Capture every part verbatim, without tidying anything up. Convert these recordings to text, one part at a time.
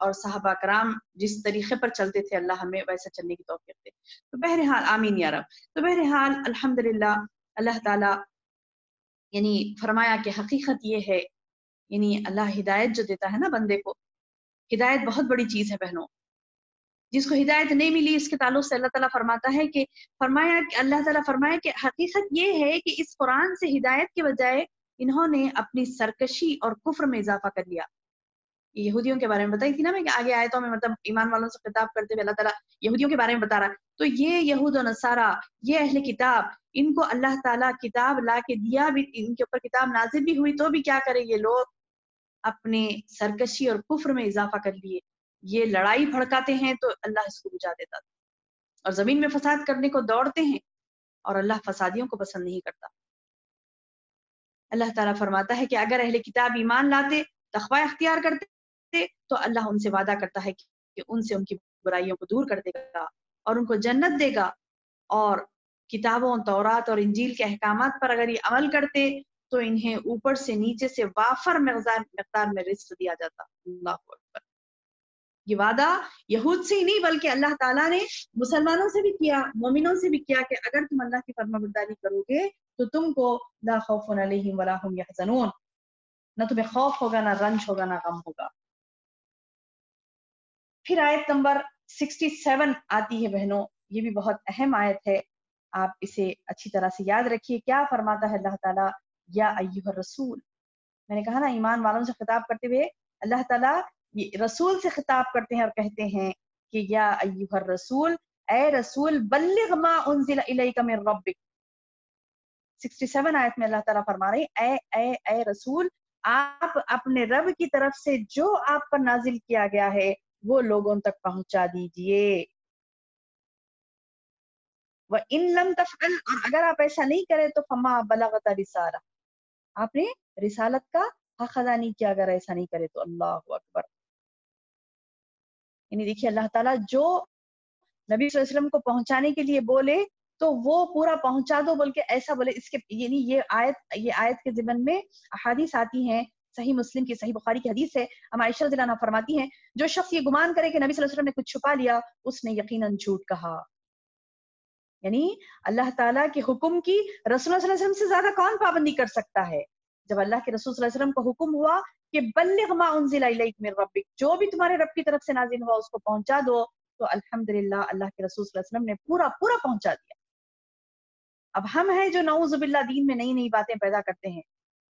اور صحابہ کرام جس طریقے پر چلتے تھے اللہ ہمیں ویسا چلنے کی توفیق دے۔ تو بہرحال آمین یا رب۔ تو بہرحال الحمدللہ اللہ تعالیٰ یعنی فرمایا کہ حقیقت یہ ہے، یعنی اللہ ہدایت جو دیتا ہے نا بندے کو، ہدایت بہت بڑی چیز ہے بہنوں۔ جس کو ہدایت نہیں ملی اس کے تعلق سے اللہ تعالیٰ فرماتا ہے کہ فرمایا کہ اللہ تعالیٰ فرمایا کہ حقیقت یہ ہے کہ اس قرآن سے ہدایت کے بجائے انہوں نے اپنی سرکشی اور کفر میں اضافہ کر لیا۔ یہ یہودیوں کے بارے میں بتائی تھی نا میں کہ آگے آیتوں میں مطلب ایمان والوں سے خطاب کرتے ہوئے اللہ تعالیٰ یہودیوں کے بارے میں بتا رہا ہے۔ تو یہ یہود و نصارہ، یہ اہل کتاب، ان کو اللہ تعالیٰ کتاب لا کے دیا بھی، ان کے اوپر کتاب نازل بھی ہوئی، تو بھی کیا کرے یہ لوگ؟ اپنے سرکشی اور کفر میں اضافہ کر لیے۔ یہ لڑائی بھڑکاتے ہیں تو اللہ اس کو بجھا دیتا تھا، اور زمین میں فساد کرنے کو دوڑتے ہیں اور اللہ فسادیوں کو پسند نہیں کرتا۔ اللہ تعالیٰ فرماتا ہے کہ اگر اہل کتاب ایمان لاتے، تقوی اختیار کرتے، تو اللہ ان سے وعدہ کرتا ہے کہ ان سے ان کی برائیوں کو دور کر دے گا اور ان کو جنت دے گا، اور کتابوں تورات اور انجیل کے احکامات پر اگر یہ عمل کرتے تو انہیں اوپر سے نیچے سے وافر مقدار مقدار میں رزق دیا جاتا۔ اللہ اکبر۔ یہ وعدہ یہود سے ہی نہیں بلکہ اللہ تعالیٰ نے مسلمانوں سے بھی کیا، مومنوں سے بھی کیا کہ اگر تم اللہ کی فرمانبرداری کرو گے تو تم کو لا خوف علیہم ولا هم یحزنون، نہ تمہیں خوف ہوگا، نہ رنج ہوگا، نہ غم ہوگا۔ پھر آیت نمبر سڑسٹھ آتی ہے بہنوں، یہ بھی بہت اہم آیت ہے، آپ اسے اچھی طرح سے یاد رکھیے۔ کیا فرماتا ہے اللہ تعالیٰ؟ یا ایھا الرسول، میں نے کہا نا ایمان والوں سے خطاب کرتے ہوئے اللہ تعالیٰ رسول سے خطاب کرتے ہیں اور کہتے ہیں کہ یا ایھا الرسول، اے رسول، بلغ ما انزل الیک من ربک۔ سڑسٹھ آیت میں اللہ تعالیٰ فرما رہے ہیں اے اے اے رسول، آپ اپنے رب کی طرف سے جو آپ پر نازل کیا گیا ہے وہ لوگوں تک پہنچا دیجئے۔ وَإِن لَمْ تَفْعَلْ، اور اگر آپ ایسا نہیں کرے تو فَمَا بَلَغْتَ رِسَالَةَ، آپ نے رسالت کا حق ادا نہیں کیا اگر ایسا نہیں کرے تو۔ اللہ اکبر۔ یعنی دیکھیے اللہ تعالیٰ جو نبی صلی اللہ علیہ وسلم کو پہنچانے کے لیے بولے تو وہ پورا پہنچا دو بول کے ایسا بولے۔ اس کے یعنی یہ آیت یہ آیت کے ضمن میں احادیث آتی ہیں، صحیح مسلم کی، صحیح بخاری کی حدیث ہے، ہم عائشہ رضی اللہ عنہا فرماتی ہیں جو شخص یہ گمان کرے کہ نبی صلی اللہ علیہ وسلم نے کچھ چھپا لیا اس نے یقیناً جھوٹ کہا۔ یعنی اللہ تعالیٰ کے حکم کی رسول اللہ صلی اللہ علیہ وسلم سے زیادہ کون پابندی کر سکتا ہے؟ جب اللہ کے رسول صلی اللہ علیہ وسلم کو حکم ہوا کہ بلغ ما انزل الیک من ربک، جو بھی تمہارے رب کی طرف سے نازل ہوا اس کو پہنچا دو، تو الحمدللہ اللہ کے رسول صلی اللہ علیہ وسلم نے پورا پورا پہنچا دیا۔ اب ہم ہیں جو نعوذ باللہ دین میں نئی نئی باتیں پیدا کرتے ہیں،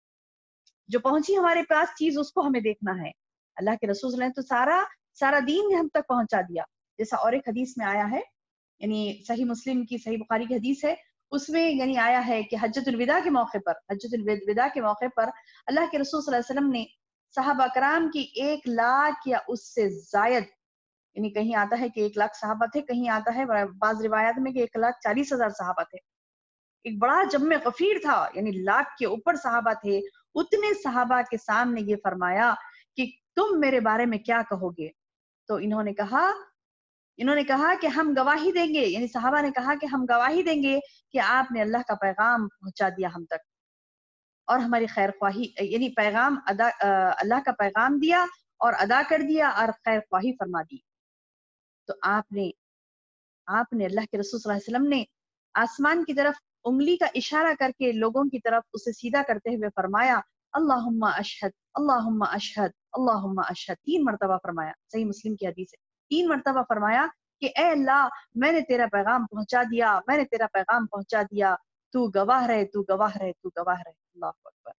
جو پہنچی ہمارے پاس چیز اس کو ہمیں دیکھنا ہے۔ اللہ کے رسول صلی اللہ علیہ وسلم نے تو سارا سارا دین ہم تک پہنچا دیا، جیسا اور ایک حدیث میں آیا ہے، یعنی صحیح مسلم کی، صحیح بخاری کی حدیث ہے، اس میں یعنی آیا ہے کہ حجۃ الوداع کے موقع پر حجۃ الوداع کے موقع پر اللہ کے رسول صلی اللہ علیہ وسلم نے صحابہ کرام کی ایک لاکھ یا اس سے زائد، یعنی کہیں آتا ہے کہ ایک لاکھ صحابہ تھے، کہیں آتا ہے بعض روایات میں کہ ایک لاکھ چالیس ہزار صحابہ تھے، ایک بڑا جمع غفیر تھا، یعنی لاکھ کے اوپر صحابہ تھے۔ اتنے صحابہ کے سامنے یہ فرمایا کہ تم میرے بارے میں کیا کہو گے؟ تو انہوں نے کہا انہوں نے کہا کہ ہم گواہی دیں گے، یعنی صحابہ نے کہا کہ ہم گواہی دیں گے کہ آپ نے اللہ کا پیغام پہنچا دیا ہم تک، اور ہماری خیر خواہی، یعنی پیغام ادا اللہ کا پیغام دیا اور ادا کر دیا اور خیر خواہی فرما دی۔ تو آپ نے آپ نے اللہ کے رسول صلی اللہ علیہ وسلم نے آسمان کی طرف انگلی کا اشارہ کر کے لوگوں کی طرف اسے سیدھا کرتے ہوئے فرمایا اللہم اشہد اللہم اشہد اللہم اشہد، تین مرتبہ فرمایا، صحیح مسلم کی حدیث ہے، تین مرتبہ فرمایا کہ اے اللہ میں نے تیرا پیغام پہنچا دیا، میں نے تیرا پیغام پہنچا دیا، تو گواہ رہے تو گواہ رہے تو گواہ رہے۔ اللہ اکبر۔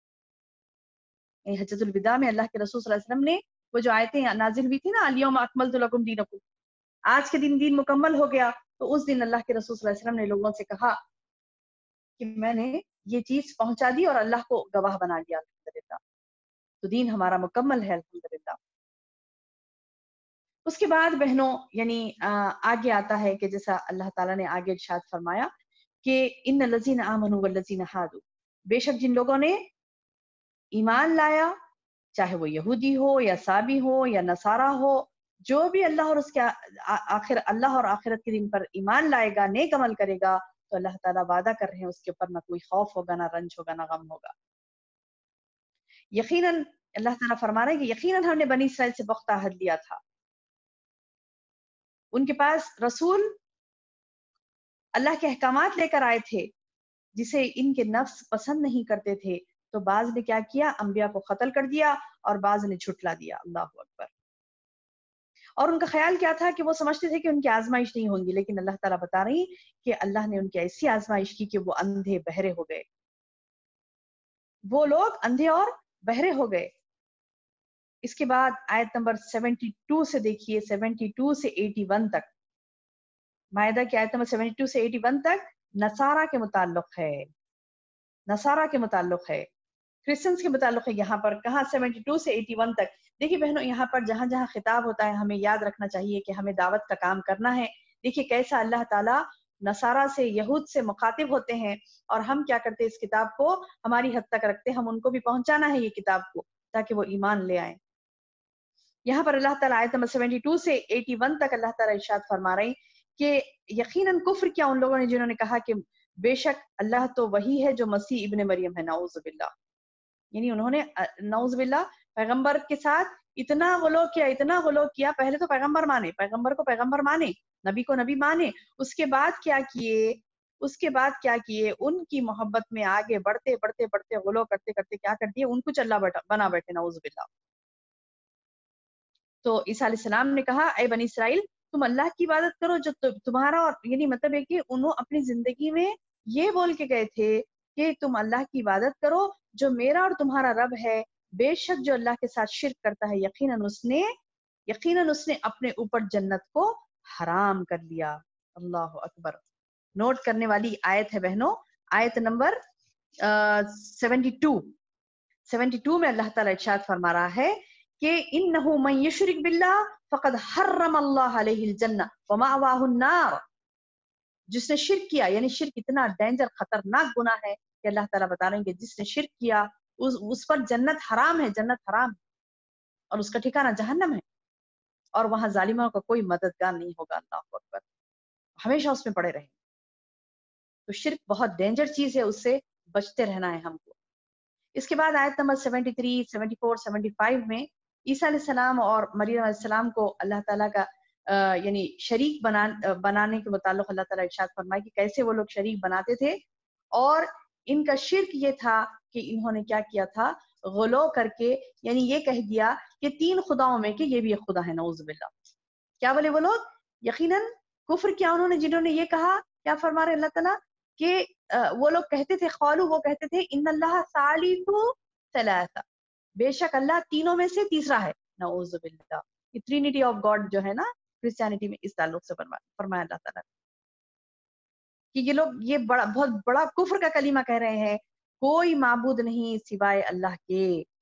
حجۃ الوداع میں اللہ کے رسول صلی اللہ علیہ وسلم نے وہ جو آیتیں نازل ہوئی تھی نا، الیوم اکملت لکم دینکم، آج کے دن دین مکمل ہو گیا، تو اس دن اللہ کے رسول صلی اللہ علیہ وسلم نے لوگوں سے کہا کہ میں نے یہ چیز پہنچا دی اور اللہ کو گواہ بنا دیا، الحمدللہ، تو دین ہمارا مکمل ہے، الحمدللہ۔ اس کے بعد بہنوں یعنی آگے آتا ہے کہ جیسا اللہ تعالیٰ نے آگے ارشاد فرمایا کہ ان الذین آمنوا والذین ہادوا، بے شک جن لوگوں نے ایمان لایا، چاہے وہ یہودی ہو یا سابی ہو یا نصارہ ہو، جو بھی اللہ اور اس کے آخر اللہ اور آخرت کے دن پر ایمان لائے گا، نیک عمل کرے گا، تو اللہ تعالیٰ وعدہ کر رہے ہیں اس کے اوپر نہ کوئی خوف ہوگا، نہ رنج ہوگا، نہ غم ہوگا۔ یقیناً اللہ تعالیٰ فرما رہے ہیں کہ یقیناً ہم نے بنی اسرائیل سے پختہ عہد لیا تھا، ان کے پاس رسول اللہ کے احکامات لے کر آئے تھے جسے ان کے نفس پسند نہیں کرتے تھے، تو بعض نے کیا کیا، انبیاء کو قتل کر دیا اور بعض نے جھٹلا دیا. اللہ اکبر. اور ان کا خیال کیا تھا کہ وہ سمجھتے تھے کہ ان کی آزمائش نہیں ہوں گی، لیکن اللہ تعالیٰ بتا رہی کہ اللہ نے ان کی ایسی آزمائش کی کہ وہ اندھے بہرے ہو گئے. وہ لوگ اندھے اور بہرے ہو گئے. اس کے بعد آیت نمبر سیونٹی ٹو سے دیکھیے، سیونٹی ٹو سے ایٹی ون تک، مائدہ کی آیت نمبر سیونٹی ٹو سے ایٹی ون تک نصارہ کے متعلق ہے، نصارہ کے متعلق ہے، کرسچنز کے متعلق ہے. یہاں پر کہاں سیونٹی ٹو سے ایٹی ون تک. دیکھیے بہنوں، یہاں پر جہاں جہاں خطاب ہوتا ہے ہمیں یاد رکھنا چاہیے کہ ہمیں دعوت کا کام کرنا ہے. دیکھیے کیسا اللہ تعالیٰ نصارہ سے، یہود سے مخاطب ہوتے ہیں، اور ہم کیا کرتے اس کتاب کو ہماری حد تک رکھتے، ہم ان کو بھی پہنچانا ہے یہ کتاب کو تاکہ وہ ایمان لے آئیں. یہاں پر اللہ تعالیٰ آیت نمبر سیونٹی ٹو سے ایٹی ون تک اللہ تعالیٰ ارشاد فرما رہے ہیں کہ یقیناً کفر کیا ان لوگوں نے جنہوں نے کہا کہ بے شک اللہ تو وہی ہے جو مسیح ابن مریم ہے، نعوذ باللہ. یعنی انہوں نے نعوذ باللہ پیغمبر کے ساتھ اتنا غلو کیا، اتنا غلو کیا. پہلے تو پیغمبر مانے، پیغمبر کو پیغمبر مانے، نبی کو نبی مانے، اس کے بعد کیا کیے، اس کے بعد کیا کیے ان کی محبت میں آگے بڑھتے بڑھتے بڑھتے غلو کرتے کرتے کیا کر دیے، ان کو اللہ بنا بیٹھے، نعوذ باللہ. تو عیسیٰ علیہ السلام نے کہا اے بنی اسرائیل تم اللہ کی عبادت کرو جو تمہارا، اور یعنی مطلب ہے کہ انہوں اپنی زندگی میں یہ بول کے گئے تھے کہ تم اللہ کی عبادت کرو جو میرا اور تمہارا رب ہے. بے شک جو اللہ کے ساتھ شرک کرتا ہے یقیناً اس نے یقیناً اس نے اپنے اوپر جنت کو حرام کر لیا. اللہ اکبر. نوٹ کرنے والی آیت ہے بہنوں، آیت number seventy two seventy two میں اللہ تعالیٰ ارشاد فرما رہا ہے کہ انہ من یشرک باللہ فقد حرم اللہ علیہ الجنہ ومأواہ النار. جس نے شرک کیا، یعنی شرک اتنا ڈینجر خطرناک گناہ ہے کہ اللہ تعالیٰ بتا رہے ہیں کہ جس نے شرک کیا اس, اس پر جنت حرام ہے، جنت حرام ہے، اور اس کا ٹھکانہ جہنم ہے، اور وہاں ظالموں کا کوئی مددگار نہیں ہوگا. اللہ اکبر. ہمیشہ اس میں پڑے رہیں. تو شرک بہت ڈینجر چیز ہے، اس سے بچتے رہنا ہے ہم کو. اس کے بعد آیت number seventy three, seventy four, seventy five میں عیسیٰ علیہ السلام اور مریم علیہ السلام کو اللہ تعالیٰ کا آ, یعنی شریک بنان, بنانے کے متعلق اللہ تعالیٰ ارشاد فرمائے کہ کیسے وہ لوگ شریک بناتے تھے، اور ان کا شرک یہ تھا کہ انہوں نے کیا کیا تھا، غلو کر کے یعنی یہ کہہ دیا کہ تین خداؤں میں کہ یہ بھی ایک خدا ہے، نعوذ باللہ. کیا بولے وہ لوگ؟ یقیناً کفر کیا انہوں نے جنہوں نے یہ کہا، کیا فرما رہے اللہ تعالیٰ کہ وہ لوگ کہتے تھے، قالو وہ کہتے تھے ان اللہ ثالث ثلاثہ، بے شک اللہ تینوں میں سے تیسرا ہے، نعوذ باللہ. یہ ٹرینٹی آف گاڈ جو ہے نا کرسچینٹی میں، اس تعلق سے فرمایا اللہ تعالیٰ کہ یہ لوگ یہ بڑا بہت بڑا کفر کا کلمہ کہہ رہے ہیں، کوئی معبود نہیں سوائے اللہ کے.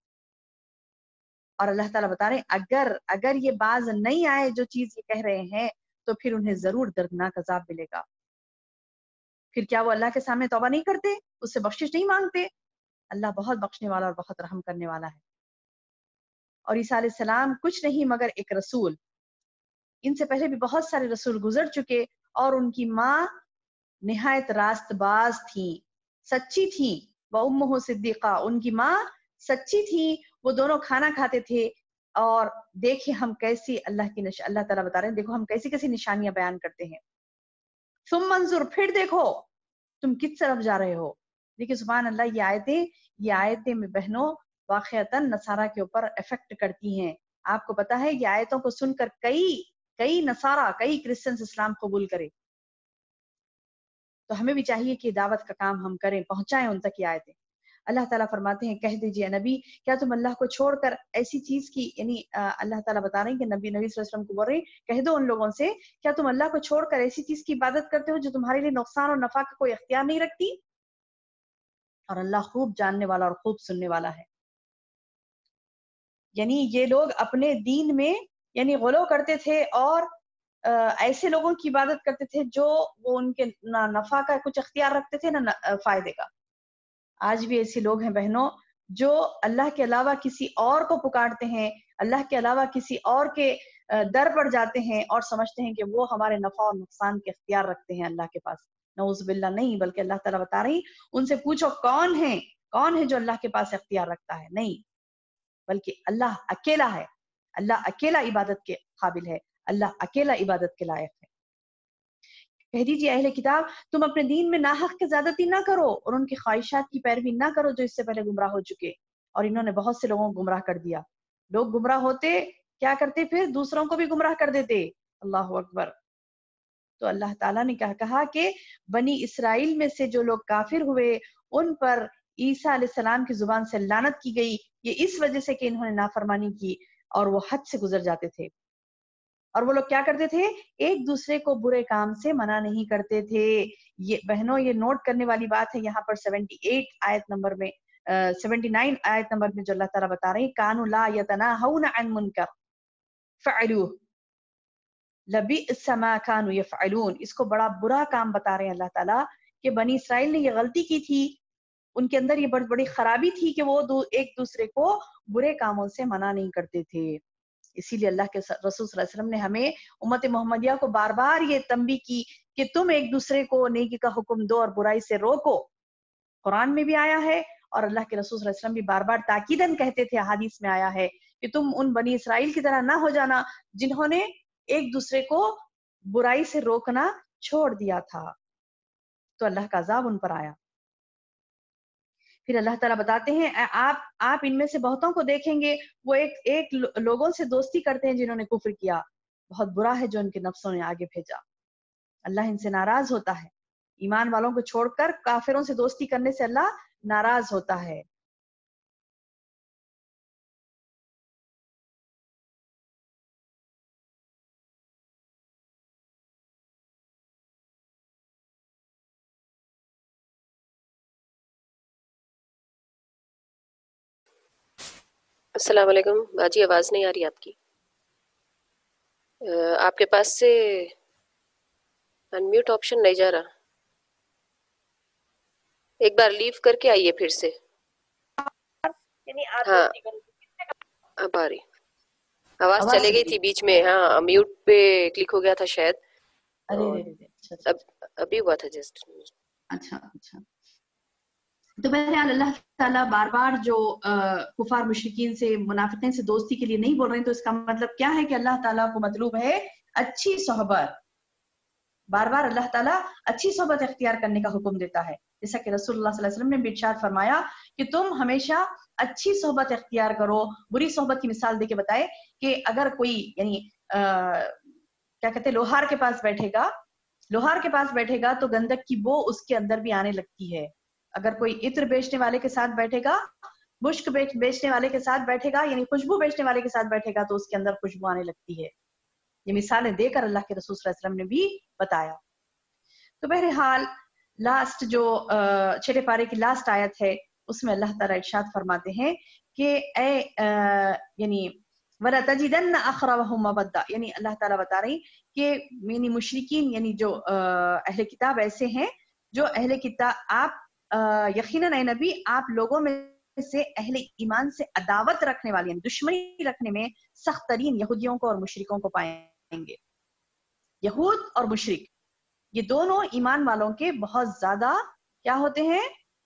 اور اللہ تعالیٰ بتا رہے ہیں اگر اگر یہ باز نہیں آئے جو چیز یہ کہہ رہے ہیں تو پھر انہیں ضرور دردناک عذاب ملے گا. پھر کیا وہ اللہ کے سامنے توبہ نہیں کرتے، اس سے بخشش نہیں مانگتے؟ اللہ بہت بخشنے والا اور بہت رحم کرنے والا ہے. اور عیسیٰ علیہ السلام کچھ نہیں مگر ایک رسول. ان سے پہلے بھی بہت سارے رسول گزر چکے، اور ان کی ماں نہایت راست باز تھی، سچی تھی. وَأُمُّهُ صِدِّقَةٌ، ان کی ماں سچی تھی، وہ دونوں کھانا کھاتے تھے. اور دیکھیں ہم کیسی اللہ کی نش... اللہ تعالیٰ بتا رہے ہیں دیکھو ہم کیسی کیسی نشانیاں بیان کرتے ہیں. ثم انظر، پھر دیکھو تم کس طرف جا رہے ہو. دیکھیں سبحان اللہ، یہ آیتیں یہ آیتیں میں بہنوں واقعتاً نصارہ کے اوپر افیکٹ کرتی ہیں. آپ کو پتا ہے یہ آیتوں کو سن کر کئی کئی نصارہ کئی کرسچنز اسلام قبول کرے. تو ہمیں بھی چاہیے کہ دعوت کا کام ہم کریں، پہنچائیں ان تک یہ آیتیں. اللہ تعالیٰ فرماتے ہیں کہہ دیجئے نبی کیا تم اللہ کو چھوڑ کر ایسی چیز کی، یعنی اللہ تعالیٰ بتا رہے ہیں کہ نبی نبی صلی اللہ علیہ وسلم کو بول رہے ہیں کہہ دو ان لوگوں سے کیا تم اللہ کو چھوڑ کر ایسی چیز کی عبادت کرتے ہو جو تمہارے لیے نقصان اور نفع کا کوئی اختیار نہیں رکھتی. اور اللہ خوب جاننے والا اور خوب سننے والا ہے. یعنی یہ لوگ اپنے دین میں یعنی غلو کرتے تھے اور ایسے لوگوں کی عبادت کرتے تھے جو وہ ان کے نہ نفع کا کچھ اختیار رکھتے تھے نہ فائدے کا. آج بھی ایسے لوگ ہیں بہنوں جو اللہ کے علاوہ کسی اور کو پکارتے ہیں، اللہ کے علاوہ کسی اور کے در پر جاتے ہیں اور سمجھتے ہیں کہ وہ ہمارے نفع اور نقصان کے اختیار رکھتے ہیں اللہ کے پاس. نعوذ باللہ نہیں، بلکہ اللہ تعالیٰ بتا رہی ان سے پوچھو کون ہے کون ہے جو اللہ کے پاس اختیار رکھتا ہے. نہیں، بلکہ اللہ اکیلا ہے، اللہ اکیلا عبادت کے قابل ہے، اللہ اکیلا عبادت کے لائق ہے۔ کہہ دیجیے اہل کتاب تم اپنے دین میں ناحق کے زیادتی نہ کرو اور ان کی خواہشات کی پیروی نہ کرو جو اس سے پہلے گمراہ ہو چکے، اور انہوں نے بہت سے لوگوں کو گمراہ کر دیا۔ لوگ گمراہ ہوتے کیا کرتے؟ پھر دوسروں کو بھی گمراہ کر دیتے۔ اللہ اکبر۔ تو اللہ تعالیٰ نے کہا کہا کہ بنی اسرائیل میں سے جو لوگ کافر ہوئے ان پر عیسیٰ علیہ السلام کی زبان سے لعنت کی گئی، یہ اس وجہ سے کہ انہوں نے نافرمانی کی اور وہ حد سے گزر جاتے تھے۔ اور وہ لوگ کیا کرتے تھے؟ ایک دوسرے کو برے کام سے منع نہیں کرتے تھے۔ یہ بہنوں یہ نوٹ کرنے والی بات ہے یہاں پر سیونٹی ایٹ آیت نمبر میں سیونٹی نائن آیت نمبر میں جو اللہ تعالیٰ بتا رہے ہیں کانوا لا یتناہون عن منکر فعلوہ لبئس ما کانوا یفعلون۔ اس کو بڑا برا کام بتا رہے ہیں اللہ تعالیٰ کہ بنی اسرائیل نے یہ غلطی کی تھی، ان کے اندر یہ بڑی بڑی خرابی تھی کہ وہ دو ایک دوسرے کو برے کاموں سے منع نہیں کرتے تھے۔ اسی لیے اللہ کے رسول صلی اللہ علیہ وسلم نے ہمیں امت محمدیہ کو بار بار یہ تنبیہ کی کہ تم ایک دوسرے کو نیکی کا حکم دو اور برائی سے روکو۔ قرآن میں بھی آیا ہے اور اللہ کے رسول صلی اللہ علیہ وسلم بھی بار بار تاکیداً کہتے تھے، حدیث میں آیا ہے کہ تم ان بنی اسرائیل کی طرح نہ ہو جانا جنہوں نے ایک دوسرے کو برائی سے روکنا چھوڑ دیا تھا، تو اللہ کا عذاب ان پر آیا۔ پھر اللہ تعالیٰ بتاتے ہیں آپ آپ ان میں سے بہتوں کو دیکھیں گے وہ ایک ایک لوگوں سے دوستی کرتے ہیں جنہوں نے کفر کیا، بہت برا ہے جو ان کے نفسوں نے آگے بھیجا۔ اللہ ان سے ناراض ہوتا ہے، ایمان والوں کو چھوڑ کر کافروں سے دوستی کرنے سے اللہ ناراض ہوتا ہے۔ السلام علیکم باجی، آواز نہیں آ رہی آپ کی، آپ کے پاس سے انمیوٹ آپشن نہیں جا رہا، ایک بار لیو کر کے آئیے پھر سے۔ ہاں اب آ رہی، آواز چلے گئی تھی بیچ میں، ہاں میوٹ پہ کلک ہو گیا تھا شاید، اب ابھی ہوا تھا جسٹ۔ اچھا اچھا، تو بہرحال اللہ تعالیٰ بار بار جو کفار مشرکین سے منافقین سے دوستی کے لیے نہیں بول رہے ہیں، تو اس کا مطلب کیا ہے کہ اللہ تعالیٰ کو مطلوب ہے اچھی صحبت۔ بار بار اللہ تعالیٰ اچھی صحبت اختیار کرنے کا حکم دیتا ہے، جیسا کہ رسول اللہ صلی اللہ علیہ وسلم نے بھی ارشاد فرمایا کہ تم ہمیشہ اچھی صحبت اختیار کرو۔ بری صحبت کی مثال دے کے بتائے کہ اگر کوئی یعنی کیا کہتے ہیں لوہار کے پاس بیٹھے گا لوہار کے پاس بیٹھے گا تو گندک کی بو اس کے اندر بھی آنے لگتی ہے۔ اگر کوئی عطر بیچنے والے کے ساتھ بیٹھے گا، مشک بیچنے والے کے ساتھ بیٹھے گا، یعنی خوشبو بیچنے والے کے ساتھ بیٹھے گا تو اس کے اندر خوشبو آنے لگتی ہے۔ یہ مثالیں دے کر اللہ کے رسول صلی اللہ علیہ وسلم نے بھی بتایا۔ تو بہرحال لاسٹ جو چھٹے پارے کی لاسٹ آیت ہے اس میں اللہ تعالیٰ ارشاد فرماتے ہیں کہ اے یعنی وَلَا تَجِدَنَّ أَقْرَبَهُم مَوَدَّةً، یعنی اللہ تعالیٰ بتا رہی کہ یعنی مشرکین یعنی جو اہل کتاب ایسے ہیں جو اہل کتاب آپ یقیناً اے نبی آپ لوگوں میں سے اہل ایمان سے عداوت رکھنے والے یعنی دشمنی رکھنے میں سخت ترین یہودیوں کو اور مشرکوں کو پائیں گے۔ یہود اور مشرک یہ دونوں ایمان والوں کے بہت زیادہ کیا ہوتے ہیں؟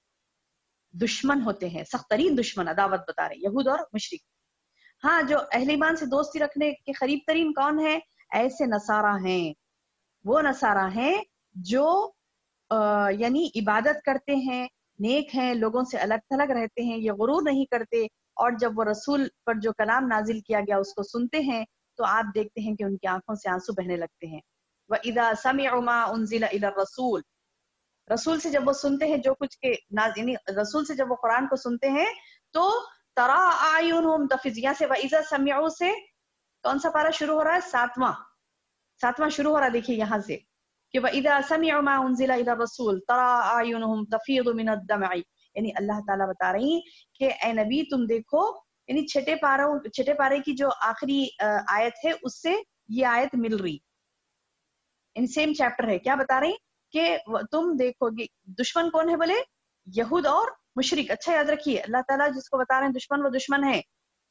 دشمن ہوتے ہیں، سخت ترین دشمن، عداوت بتا رہے یہود اور مشرک۔ ہاں جو اہل ایمان سے دوستی رکھنے کے قریب ترین کون ہے؟ ایسے نصارہ ہیں، وہ نصارہ ہیں جو یعنی عبادت کرتے ہیں، نیک ہیں، لوگوں سے الگ تھلگ رہتے ہیں، یہ غرور نہیں کرتے، اور جب وہ رسول پر جو کلام نازل کیا گیا اس کو سنتے ہیں تو آپ دیکھتے ہیں کہ ان کی آنکھوں سے آنسو بہنے لگتے ہیں۔ وَإِذَا سَمِعُوا مَا أُنزِلَ إِلَى الرَّسُولِ، رسول سے جب وہ سنتے ہیں جو کچھ کے یعنی رسول سے جب وہ قرآن کو سنتے ہیں تو تَرَىٰ أَعْيُنُهُمْ تَفِيضُ، یہاں سے وَإِذَا سَمِعُوا سے کون سا پارہ شروع ہو رہا ہے؟ ساتواں ساتواں شروع ہو رہا ہے، دیکھیے یہاں سے کہ وَإِذَا سَمِعُوا مَا أُنزِلَ إِلَى الرَّسُولِ تَرَىٰ أَعْيُنُهُمْ تَفِيضُ مِنَ الدَّمْعِ، یعنی اللہ تعالیٰ بتا رہی کہ اے نبی تم دیکھو، یعنی چھٹے پاروں چھٹے پارے کی جو آخری آیت ہے اس سے یہ آیت مل رہی، ان سیم چیپٹر ہے، کیا بتا رہی کہ تم دیکھو گے دشمن کون ہے؟ بولے یہود اور مشرک۔ اچھا یاد رکھیے اللہ تعالیٰ جس کو بتا رہے ہیں دشمن، وہ دشمن ہے۔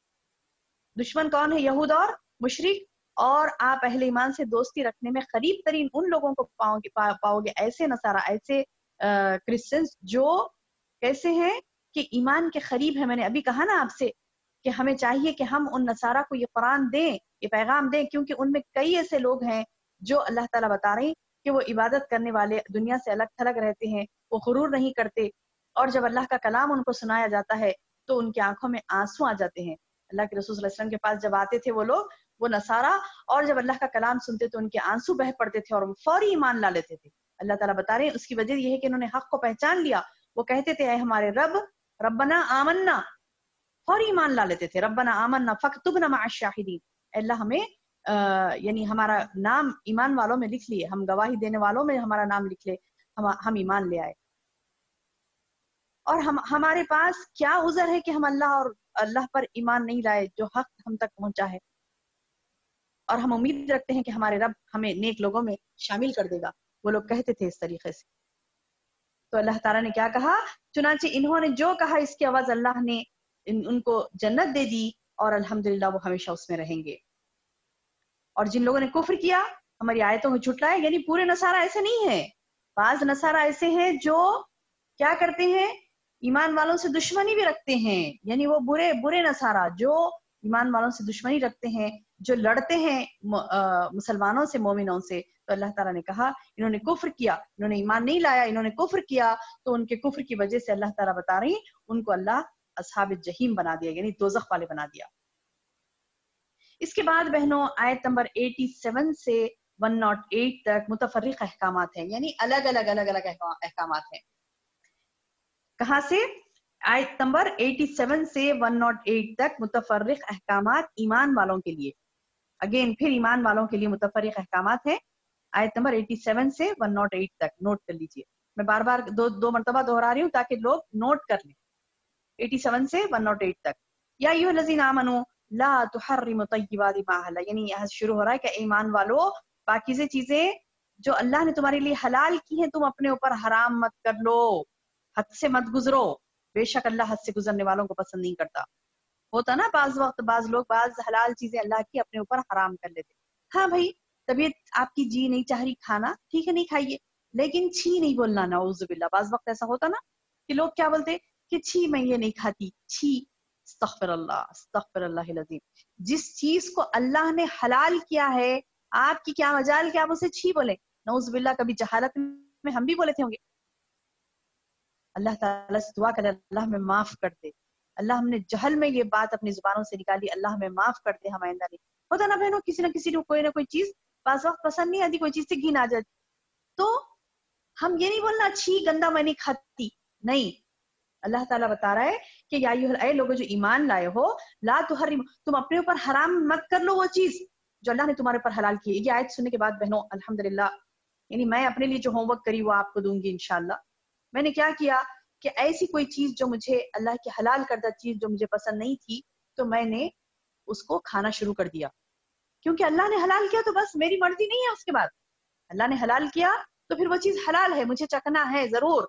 دشمن کون ہے؟ یہود اور مشرک۔ اور آپ اہل ایمان سے دوستی رکھنے میں قریب ترین ان لوگوں کو پاؤ گے پاؤ گے ایسے نصارہ، ایسے کرسچنز جو کیسے ہیں کہ ایمان کے قریب ہے۔ میں نے ابھی کہا نا آپ سے کہ ہمیں چاہیے کہ ہم ان نصارہ کو یہ قرآن دیں یہ پیغام دیں، کیونکہ ان میں کئی ایسے لوگ ہیں جو اللہ تعالیٰ بتا رہے ہیں کہ وہ عبادت کرنے والے دنیا سے الگ تھلگ رہتے ہیں، وہ غرور نہیں کرتے، اور جب اللہ کا کلام ان کو سنایا جاتا ہے تو ان کی آنکھوں میں آنسو آ جاتے ہیں۔ اللہ کے رسول صلی اللہ علیہ وسلم کے پاس جب آتے تھے وہ لوگ، وہ نصارہ، اور جب اللہ کا کلام سنتے تو ان کے آنسو بہہ پڑتے تھے اور وہ فوری ایمان لا لیتے تھے۔ اللہ تعالیٰ بتا رہے ہیں اس کی وجہ یہ ہے کہ انہوں نے حق کو پہچان لیا، وہ کہتے تھے اے ہمارے رب، ربنا آمنا، فوری ایمان لا لیتے تھے، ربنا آمنا فاکتبنا مع الشاہدین، اللہ ہمیں یعنی ہمارا نام ایمان والوں میں لکھ لیے، ہم گواہی دینے والوں میں ہمارا نام لکھ لے، ہم ہم ایمان لے آئے۔ اور ہم ہمارے پاس کیا عذر ہے کہ ہم اللہ اور اللہ پر ایمان نہیں لائے جو حق ہم تک پہنچا ہے، اور ہم امید رکھتے ہیں کہ ہمارے رب ہمیں نیک لوگوں میں شامل کر دے گا، وہ لوگ کہتے تھے اس طریقے سے۔ تو اللہ تعالیٰ نے کیا کہا، چنانچہ انہوں نے جو کہا اس کی عوض اللہ نے ان, ان کو جنت دے دی، اور الحمدللہ وہ ہمیشہ اس میں رہیں گے۔ اور جن لوگوں نے کفر کیا، ہماری آیتوں کو جھٹلایا، یعنی پورے نصارہ ایسے نہیں ہیں، بعض نصارہ ایسے ہیں جو کیا کرتے ہیں، ایمان والوں سے دشمنی بھی رکھتے ہیں، یعنی وہ برے برے نصارہ جو ایمان والوں سے دشمنی رکھتے ہیں، جو لڑتے ہیں مسلمانوں سے، مومنوں سے۔ تو اللہ تعالیٰ نے کہا انہوں نے کفر کیا، انہوں نے ایمان نہیں لایا، انہوں نے کفر کیا، تو ان کے کفر کی وجہ سے اللہ تعالیٰ بتا رہی ان کو اللہ اصحاب الجحیم بنا دیا، یعنی دوزخ والے بنا دیا۔ اس کے بعد بہنوں آیت نمبر ستاسی سے ایک سو آٹھ تک متفرق احکامات ہیں، یعنی الگ الگ الگ الگ احکامات ہیں۔ کہاں سے؟ آیت نمبر ستاسی سے ایک سو آٹھ تک متفرق احکامات ایمان والوں کے لیے، اگین پھر ایمان والوں کے لیے متفرق احکامات ہیں، آیت نمبر ستاسی سے ایک سو آٹھ تک نوٹ کر لیجئے، میں بار بار دو دو مرتبہ دہرا رہی ہوں تاکہ لوگ نوٹ کر لیں۔ ستاسی سے ایک سو آٹھ تک، یا ایھا الذین آمنوا لا تحرموا طیبات ما احل، یعنی یہاں شروع ہو رہا ہے کہ ایمان والو، پاکیزہ چیزیں جو اللہ نے تمہارے لیے حلال کی ہیں تم اپنے اوپر حرام مت کر لو، حد سے مت گزرو، بے شک اللہ حد سے گزرنے والوں کو پسند نہیں کرتا۔ ہوتا نا بعض وقت بعض لوگ بعض حلال چیزیں اللہ کی اپنے اوپر حرام کر لیتے، ہاں بھائی طبیعت آپ کی جی نہیں چاہ رہی کھانا، ٹھیک ہے نہیں کھائیے، لیکن چھی نہیں بولنا، نعوذ باللہ۔ بعض وقت ایسا ہوتا نا کہ لوگ کیا بولتے کہ چھی میں یہ نہیں کھاتی، چھی، استغفر اللہ استغفر اللہ العظیم۔ جس چیز کو اللہ نے حلال کیا ہے، آپ کی کیا مجال کہ آپ اسے چھی بولیں، نعوذ باللہ۔ کبھی جہالت میں ہم بھی بولے تھے ہوں گے، اللہ تعالیٰ سے دعا کرے اللہ ہمیں معاف کر دے، اللہ ہم نے جہل میں یہ بات اپنی زبانوں سے نکالی، اللہ ہمیں معاف کر دے، ہم آئندہ نہیں۔ ہوتا نا بہنوں کسی نہ کسی کو کوئی نہ کوئی چیز بعض وقت پسند نہیں آتی، کوئی چیز سے گھن آ جاتی، تو ہم یہ نہیں بولنا چھی گندا میں نہیں کھاتی، نہیں۔ اللہ تعالیٰ بتا رہا ہے کہ یا اے لوگوں جو ایمان لائے ہو، لا تحرم، تم اپنے اوپر حرام مت کر لو وہ چیز جو اللہ نے تمہارے اوپر حلال کی ہے۔ یہ آیت سننے کے بعد بہنوں الحمدللہ، یعنی میں اپنے لیے جو ہوم ورک کری وہ آپ کو دوں گی انشاءاللہ۔ میں نے کیا کیا کہ ایسی کوئی چیز جو مجھے اللہ کی حلال کردہ چیز جو مجھے پسند نہیں تھی، تو میں نے اس کو کھانا شروع کر دیا، کیونکہ اللہ نے حلال کیا تو بس میری مرضی نہیں ہے۔ اس کے بعد اللہ نے حلال کیا تو پھر وہ چیز حلال ہے، مجھے چکھنا ہے ضرور۔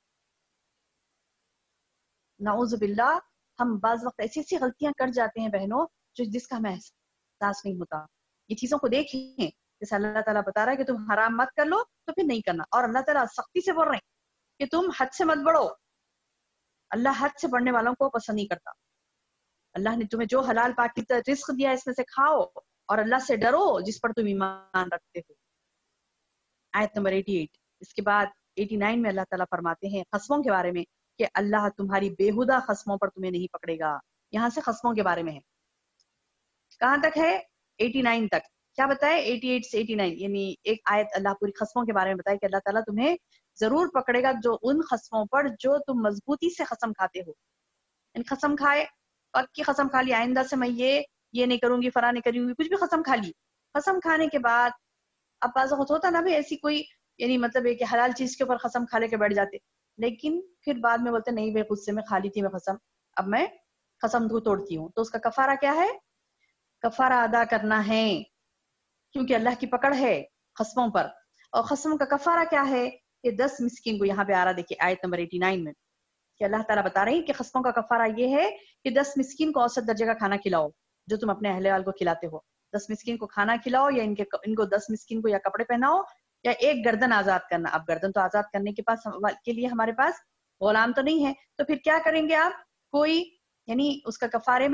نعوذ باللہ، ہم بعض وقت ایسی ایسی غلطیاں کر جاتے ہیں بہنوں جو جس کا ہمیں احساس نہیں ہوتا۔ یہ چیزوں کو دیکھیں، جیسے اللہ تعالیٰ بتا رہا ہے کہ تم حرام مت کر لو تو پھر نہیں کرنا، اور اللہ تعالیٰ سختی سے بول رہے ہیں کہ تم حد سے مت بڑھو۔ اللہ حد سے بڑھنے والوں کو پسند نہیں کرتا۔ اللہ نے تمہیں جو حلال پاکیزہ رزق دیا اس میں سے کھاؤ، اور اللہ سے ڈرو جس پر تم ایمان رکھتے ہو۔ آیت نمبر اٹھاسی، اس کے بعد نناسی میں اللہ تعالیٰ فرماتے ہیں خصموں کے بارے میں کہ اللہ تمہاری بےہودہ خصموں پر تمہیں نہیں پکڑے گا۔ یہاں سے خصموں کے بارے میں ہے، کہاں تک ہے؟ نناسی تک۔ کیا بتائے؟ اٹھاسی سے نناسی، یعنی ایک آیت اللہ پوری خصموں کے بارے میں بتائے کہ اللہ تعالیٰ تمہیں ضرور پکڑے گا جو ان خصموں پر جو تم مضبوطی سے قسم کھاتے ہو۔ ان قسم کھائے، وقت کی قسم کھا لی آئندہ سے میں یہ یہ نہیں کروں گی، فلاں نہیں کروں گی، کچھ بھی قسم کھا لی۔ قسم کھانے کے بعد اب بعض وقت ہوتا نا بھی ایسی کوئی، یعنی مطلب ہے کہ حلال چیز کے اوپر قسم کھا لے کے بیٹھ جاتے، لیکن پھر بعد میں بولتے نہیں بھائی غصے میں کھا لی تھی میں قسم، اب میں قسم کو توڑتی ہوں۔ تو اس کا کفارہ کیا ہے؟ کفارہ ادا کرنا ہے، کیونکہ اللہ کی پکڑ ہے خصموں پر۔ اور خصم کا کفارہ کیا ہے؟ کہ دس مسکین کو، یہاں پہ آ رہا دیکھیے آیت نمبر نناسی میں کہ اللہ تعالیٰ بتا رہے ہیں کہ خصموں کا کفارہ یہ ہے کہ دس مسکین کو اوسط درجے کا کھانا کھلاؤ جو تم اپنے اہل وال کو کھلاتے ہو۔ دس مسکین کو کھانا کھلاؤ، یا ان کے ان کو دس مسکین کو یا کپڑے پہناؤ، یا ایک گردن آزاد کرنا۔ اب گردن تو آزاد کرنے کے پاس کے لیے ہمارے پاس غلام تو نہیں ہے، تو پھر کیا کریں گے آپ؟ کوئی یعنی اس کا کفارے میں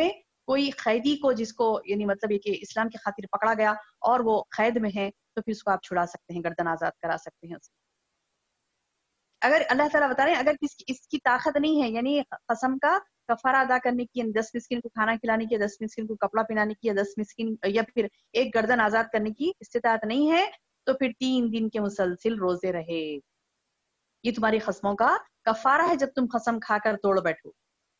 کوئی قیدی کو جس کو یعنی مطلب یہ کہ اسلام کی خاطر پکڑا گیا اور وہ قید میں ہے تو پھر اس کو آپ چھڑا سکتے ہیں، گردن آزاد کرا سکتے ہیں اس کی۔ اگر اللہ تعالیٰ بتا رہے ہیں اگر کس اس کی طاقت نہیں ہے یعنی قسم کا کفارہ ادا کرنے کی، دس مسکین کو کھانا کھلانے کی، دس مسکین کو کپڑا پہنانے کی، یا دس مسکین یا پھر ایک گردن آزاد کرنے کی استطاعت نہیں ہے تو پھر تین دن کے مسلسل روزے رہے، یہ تمہاری قسموں کا کفارہ ہے جب تم قسم کھا کر توڑ بیٹھو۔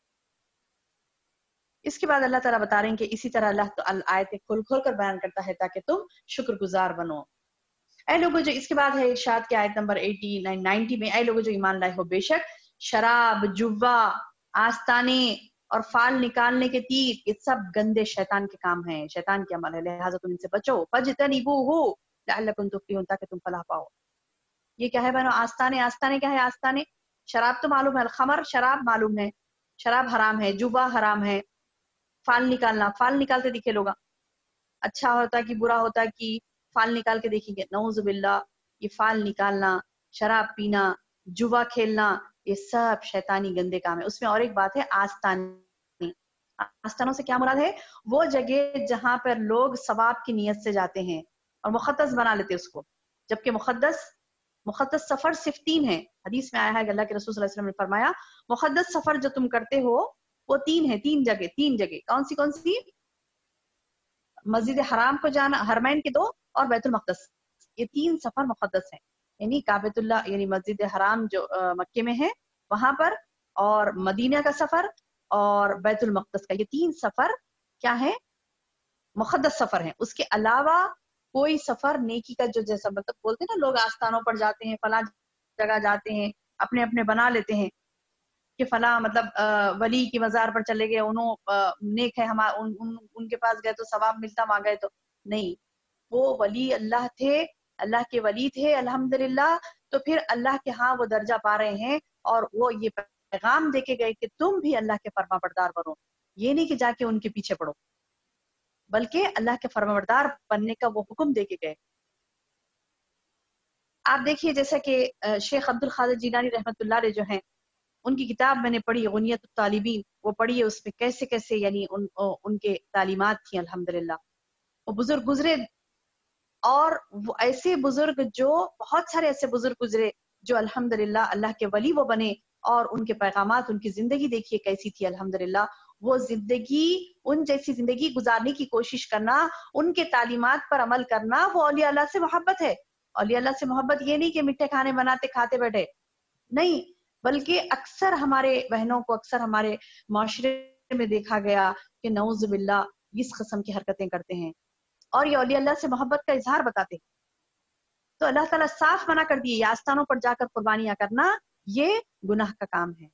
اس کے بعد اللہ تعالیٰ بتا رہے ہیں کہ اسی طرح اللہ تعالیٰ آیتیں کھول کھول کر بیان کرتا ہے تاکہ تم شکر گزار بنو۔ اے لوگوں جو اس کے بعد ہے ارشاد کے آیت نمبر اسی، نوے میں، اے لوگوں جو ایمان لائے ہو، بے شک شراب، جوا، آستانے اور فال نکالنے کے تیر یہ سب گندے شیطان کے کام ہیں، شیطان کے عمل ہے، لہٰذا تم ان سے بچو، فاجتنبوہ لعلکم تفلحون تاکہ تم فلاح پاؤ۔ یہ کیا ہے بہنوں؟ آستانے۔ آستانے کیا ہے؟ آستانے شراب تو معلوم ہے، الخمر شراب معلوم ہے، شراب حرام ہے، جوا حرام ہے، فال نکالنا، فال نکالتے دکھے لوگ، اچھا ہوتا کہ برا ہوتا کہ فال نکال کے دیکھیں گے، نعوذ باللہ، یہ فال نکالنا، شراب پینا، جوا کھیلنا، یہ سب شیطانی گندے کام ہے۔ اس میں اور ایک بات ہے، آستانے۔ آستانوں سے کیا مراد ہے؟ وہ جگہ جہاں پر لوگ ثواب کی نیت سے جاتے ہیں اور مقدس بنا لیتے اس کو، جبکہ مقدس مقدس سفر صرف تین ہے۔ حدیث میں آیا ہے کہ اللہ کے رسول صلی اللہ علیہ وسلم نے فرمایا مقدس سفر جو تم کرتے ہو وہ تین ہے، تین جگہ، تین جگہ کون سی کون سی؟ مسجد حرام کو جانا، حرمین کے دو، اور بیت المقدس، یہ تین سفر مقدس ہیں، یعنی کعبۃ اللہ یعنی مسجد حرام جو مکے میں ہے وہاں پر، اور مدینہ کا سفر اور بیت المقدس کا، یہ تین سفر کیا ہے؟ مقدس سفر ہیں۔ اس کے علاوہ کوئی سفر نیکی کا جو جیسا مطلب بولتے ہیں نا لوگ آستانوں پر جاتے ہیں، فلاں جگہ جاتے ہیں، اپنے اپنے بنا لیتے ہیں کہ فلاں مطلب ولی کی مزار پر چلے گئے، انہوں نیک ہے، ہم ان, ان, ان کے پاس گئے تو ثواب ملتا، وہاں گئے تو نہیں، وہ ولی اللہ تھے، اللہ کے ولی تھے الحمدللہ، تو پھر اللہ کے ہاں وہ درجہ پا رہے ہیں، اور وہ یہ پیغام دے کے گئے کہ تم بھی اللہ کے فرما بردار بنو، یہ نہیں کہ جا کے ان کے پیچھے پڑو، بلکہ اللہ کے فرما بردار بننے کا وہ حکم دے کے گئے۔ آپ دیکھیے جیسا کہ شیخ عبد القادر جیلانی رحمۃ اللہ علیہ جو ہیں، ان کی کتاب میں نے پڑھی غنیت الطالبین، وہ پڑھی ہے، اس میں کیسے کیسے یعنی ان, ان کے تعلیمات تھیں الحمدللہ، وہ بزرگ گزرے، اور وہ ایسے بزرگ جو بہت سارے ایسے بزرگ گزرے جو الحمدللہ اللہ کے ولی وہ بنے، اور ان کے پیغامات، ان کی زندگی دیکھیے کیسی تھی الحمدللہ، وہ زندگی ان جیسی زندگی گزارنے کی کوشش کرنا، ان کے تعلیمات پر عمل کرنا، وہ اولیاء اللہ سے محبت ہے۔ اولیاء اللہ سے محبت یہ نہیں کہ میٹھے کھانے بناتے کھاتے بیٹھے، نہیں، بلکہ اکثر ہمارے بہنوں کو، اکثر ہمارے معاشرے میں دیکھا گیا کہ نعوذ باللہ اس قسم کی حرکتیں کرتے ہیں، اور یہ اولیاء اللہ سے محبت کا اظہار بتاتے ہیں۔ تو اللہ تعالیٰ صاف منع کر دیے، یہ آستانوں پر جا کر قربانیاں کرنا یہ گناہ کا کام ہے۔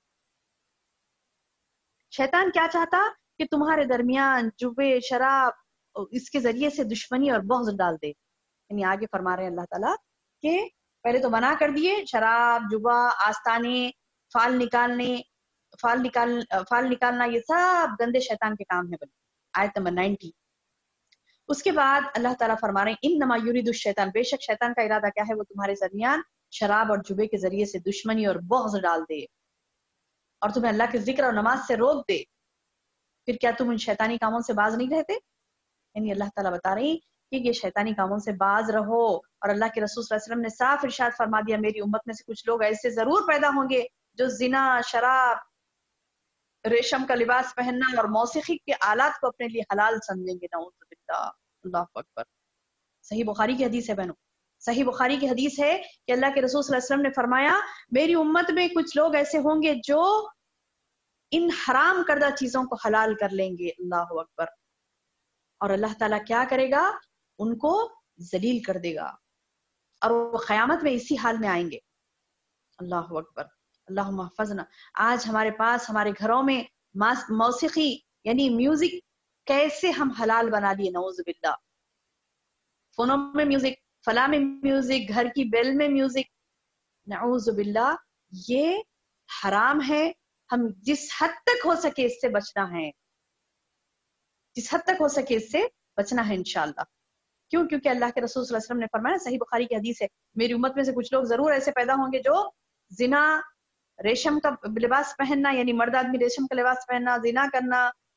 شیطان کیا چاہتا؟ کہ تمہارے درمیان جوے، شراب، اس کے ذریعے سے دشمنی اور بغض ڈال دے، یعنی آگے فرما رہے ہیں اللہ تعالیٰ کہ پہلے تو منع کر دیے، شراب، جوا، آستانے، فال نکالنے، فال نکال فال نکالنا یہ سب گندے شیطان کے کام ہے، بلکہ آیت نمبر نائنٹی۔ اس کے بعد اللہ تعالیٰ فرما رہے ہیں انما یرید الشیطان، بے شک شیطان کا ارادہ کیا ہے؟ وہ تمہارے درمیان شراب اور جوے کے ذریعے سے دشمنی اور بغض ڈال دے، اور تمہیں اللہ کے ذکر اور نماز سے روک دے، پھر کیا تم ان شیطانی کاموں سے باز نہیں رہتے؟ یعنی اللہ تعالیٰ بتا رہے ہیں کہ یہ شیطانی کاموں سے باز رہو، اور اللہ کے رسول صلی اللہ علیہ وسلم نے صاف ارشاد فرما دیا میری امت میں سے کچھ لوگ ایسے ضرور پیدا ہوں گے جو زنا، شراب، ریشم کا لباس پہننا اور موسیقی کے آلات کو اپنے لیے حلال سمجھیں گے، نعوذ باللہ، اللہ اکبر۔ صحیح بخاری کی حدیث ہے بہنوں، صحیح بخاری کی حدیث ہے کہ اللہ کے رسول صلی اللہ علیہ وسلم نے فرمایا میری امت میں کچھ لوگ ایسے ہوں گے جو ان حرام کردہ چیزوں کو حلال کر لیں گے، اللہ اکبر، اور اللہ تعالیٰ کیا کرے گا؟ ان کو ذلیل کر دے گا، اور وہ قیامت میں اسی حال میں آئیں گے، اللہ اکبر، اللہم احفظنا۔ آج ہمارے پاس ہمارے گھروں میں موسیقی یعنی میوزک کیسے ہم حلال بنا لیے، نعوذ باللہ، فونوں میں میوزک، فلاں میں میوزک، گھر کی بیل میں میوزک، نعوذ باللہ، یہ حرام ہے۔ ہم جس حد تک ہو سکے اس سے بچنا ہے، جس حد تک ہو سکے اس سے بچنا ہے انشاءاللہ۔ کیوں؟ کیونکہ اللہ کے رسول صلی اللہ علیہ وسلم نے فرمایا، صحیح بخاری کی حدیث ہے، میری امت میں سے کچھ لوگ ضرور ایسے پیدا ہوں گے جو زنا، ریشم کا لباس پہننا، یعنی مرد آدمی ریشم کا لباس پہننا، زنا کرنا،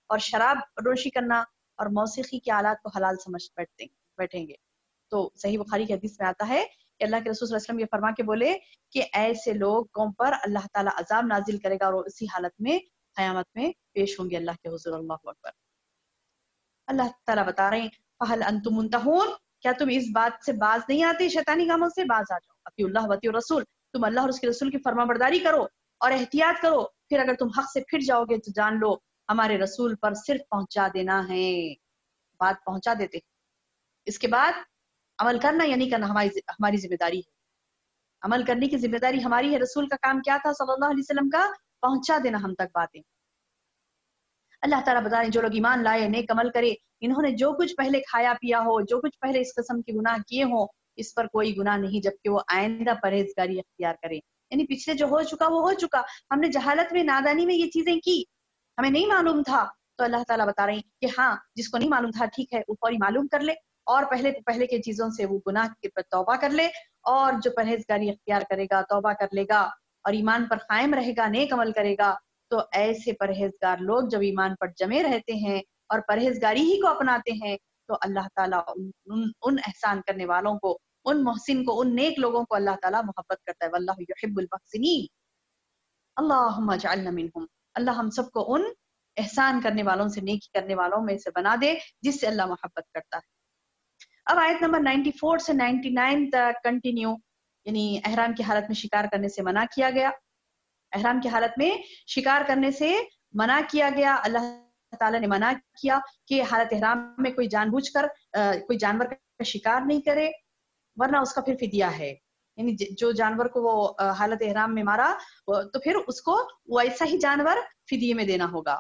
اور شراب نوشی کرنا اور موسیقی کے آلات کو حلال سمجھ بیٹھتے بیٹھیں گے. تو صحیح بخاری کی حدیث میں آتا ہے کہ اللہ کے رسول صلی اللہ علیہ وسلم یہ فرما کے بولے کہ ایسے لوگوں پر اللہ تعالیٰ عذاب نازل کرے گا اور اسی حالت میں قیامت میں پیش ہوں گے اللہ کے حضور. اللہ اکبر. اللہ تعالیٰ بتا رہے ہیں فَهَلْ أَنْتُمْ مُنْتَهُونَ, کیا تم اس بات سے باز نہیں آتے, شیطانی کاموں سے باز آ جاؤ. اطیعوا اللہ واطیعوا الرسول, تم اللہ اور اس کے رسول کی فرما برداری کرو اور احتیاط کرو. پھر اگر تم حق سے پھر جاؤ گے تو جان لو ہمارے رسول پر صرف پہنچا دینا ہے, بات پہنچا دیتے ہیں. اس کے بعد عمل کرنا یا نہیں کرنا ہماری ہماری ذمہ داری ہے. عمل کرنے کی ذمہ داری ہماری ہے. رسول کا کام کیا تھا صلی اللہ علیہ وسلم کا, پہنچا دینا ہم تک باتیں. اللہ تعالیٰ بتا رہے ہیں جو لوگ ایمان لائے, نیک عمل کرے, انہوں نے جو کچھ پہلے کھایا پیا ہو, جو کچھ پہلے اس قسم کے گناہ کیے ہوں, اس پر کوئی گناہ نہیں, جبکہ وہ آئندہ پرہیزگاری اختیار کریں. یعنی پچھلے جو ہو چکا وہ ہو چکا, ہم نے جہالت میں نادانی میں یہ چیزیں کی, ہمیں نہیں معلوم تھا. تو اللہ تعالیٰ بتا رہے ہیں کہ ہاں جس کو نہیں معلوم تھا ٹھیک ہے وہ فوری معلوم کر لے اور پہلے پہلے کے چیزوں سے وہ گناہ کے پر توبہ کر لے, اور جو پرہیزگاری اختیار کرے گا, توبہ کر لے گا اور ایمان پر قائم رہے گا, نیک عمل کرے گا, تو ایسے پرہیزگار لوگ جب ایمان پر جمے رہتے ہیں اور پرہیزگاری ہی کو اپناتے ہیں تو اللہ تعالیٰ ان, ان, ان احسان کرنے والوں کو, ان محسن کو, ان نیک لوگوں کو اللہ تعالیٰ محبت کرتا ہے. واللہ یحب المحسنین. اللہم اجعلنا منہم, اللہ ہم سب کو ان احسان کرنے والوں سے, نیکی کرنے والوں میں سے بنا دے جس سے اللہ محبت کرتا ہے. اب آیت نمبر چورانوے سے ننانوے تک کنٹینیو, یعنی احرام کی حالت میں شکار کرنے سے منع کیا گیا. احرام کی حالت میں شکار کرنے سے منع کیا گیا. اللہ تعالیٰ نے منع کیا کہ حالت احرام میں کوئی جان بوجھ کر کوئی جانور کا شکار نہیں کرے, ورنہ اس کا پھر فدیہ ہے. یعنی جو جانور کو وہ حالت احرام میں مارا تو پھر اس کو ویسا ہی جانور فدیے میں دینا ہوگا.